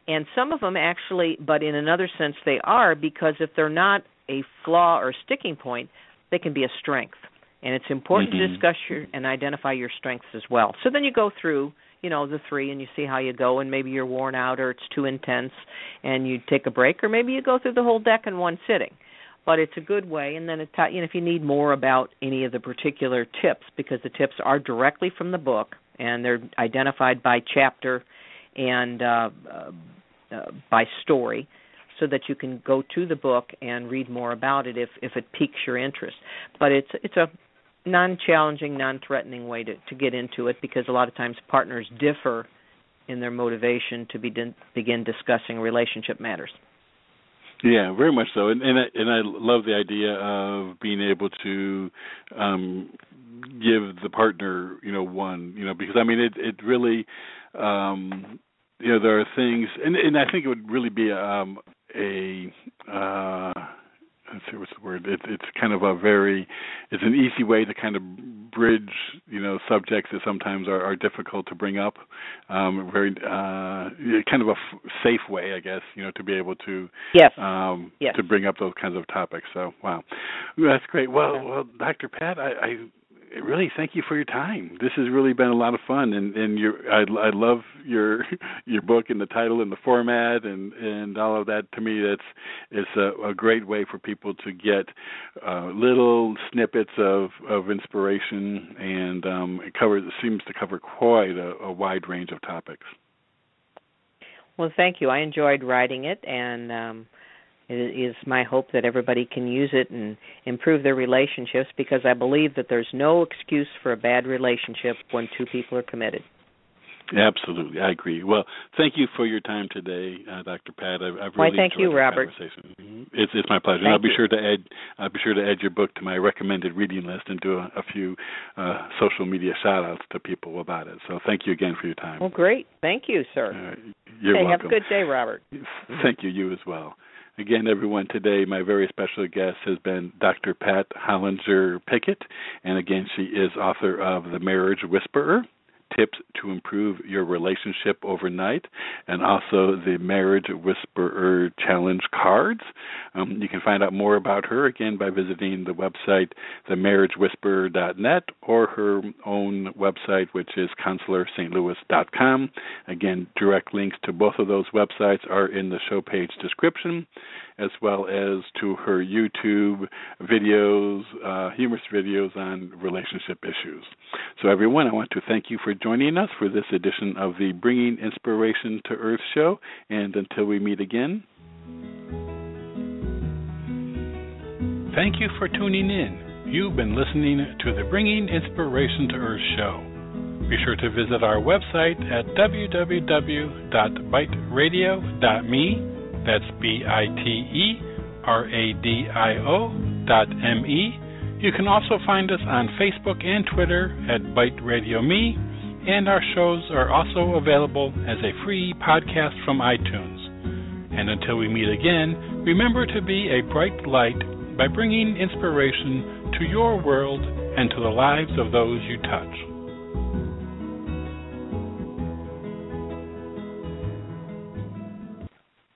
And some of them actually, but in another sense they are, because if they're not a flaw or sticking point, they can be a strength. And it's important mm-hmm. to discuss your, and identify your strengths as well. So then you go through, you know, the three, and you see how you go, and maybe you're worn out or it's too intense, and you take a break, or maybe you go through the whole deck in one sitting. But it's a good way, and then it ta- you know, if you need more about any of the particular tips, because the tips are directly from the book, and they're identified by chapter and uh, uh, uh, by story, so that you can go to the book and read more about it if, if it piques your interest. But it's it's a non-challenging, non-threatening way to, to get into it, because a lot of times partners differ in their motivation to be de- begin discussing relationship matters. Yeah, very much so, and and I, and I love the idea of being able to um, give the partner, you know, one, you know, because I mean it it really, um, you know, there are things, and and I think it would really be um, a. Uh, Let's see, what's the word? It's it's kind of a very, it's an easy way to kind of bridge, you know, subjects that sometimes are, are difficult to bring up. Um, very uh, kind of a f- safe way, I guess, you know, to be able to yes. Um, yes. to bring up those kinds of topics. So, wow, that's great. Well, well, Doctor Pat, I. I really thank you for your time. This has really been a lot of fun, and and your I, I love your your book and the title and the format and, and all of that. To me, that's it's a, a great way for people to get uh, little snippets of, of inspiration, and um, it covers it seems to cover quite a, a wide range of topics. Well, thank you. I enjoyed writing it, and um, it is my hope that everybody can use it and improve their relationships, because I believe that there's no excuse for a bad relationship when two people are committed. Absolutely, I agree. Well, thank you for your time today, uh, Doctor Pat. I've, I've really Why, thank enjoyed you, the Robert. conversation. Mm-hmm. It's it's my pleasure. Thank and I'll be you. sure to add I'll be sure to add your book to my recommended reading list and do a, a few uh, social media shout outs to people about it. So thank you again for your time. Well, great. Thank you, sir. Uh, you're hey, welcome. have a good day, Robert. Thank you. You as well. Again, everyone, today my very special guest has been Doctor Pat Hollinger Pickett, and again, she is author of The Marriage Whisperer, Tips to Improve Your Relationship Overnight, and also the Marriage Whisperer Challenge cards. Um, you can find out more about her, again, by visiting the website the marriage whisperer dot net or her own website, which is consular st louis dot com. Again, direct links to both of those websites are in the show page description, as well as to her YouTube videos, uh, humorous videos on relationship issues. So everyone, I want to thank you for joining us for this edition of the Bringing Inspiration to Earth show, and until we meet again. Thank you for tuning in. You've been listening to the Bringing Inspiration to Earth show. Be sure to visit our website at w w w dot bite radio dot me. That's B I T E R A D I O dot M E. You can also find us on Facebook and Twitter at Bite Radio Me, and our shows are also available as a free podcast from iTunes. And until we meet again, remember to be a bright light by bringing inspiration to your world and to the lives of those you touch.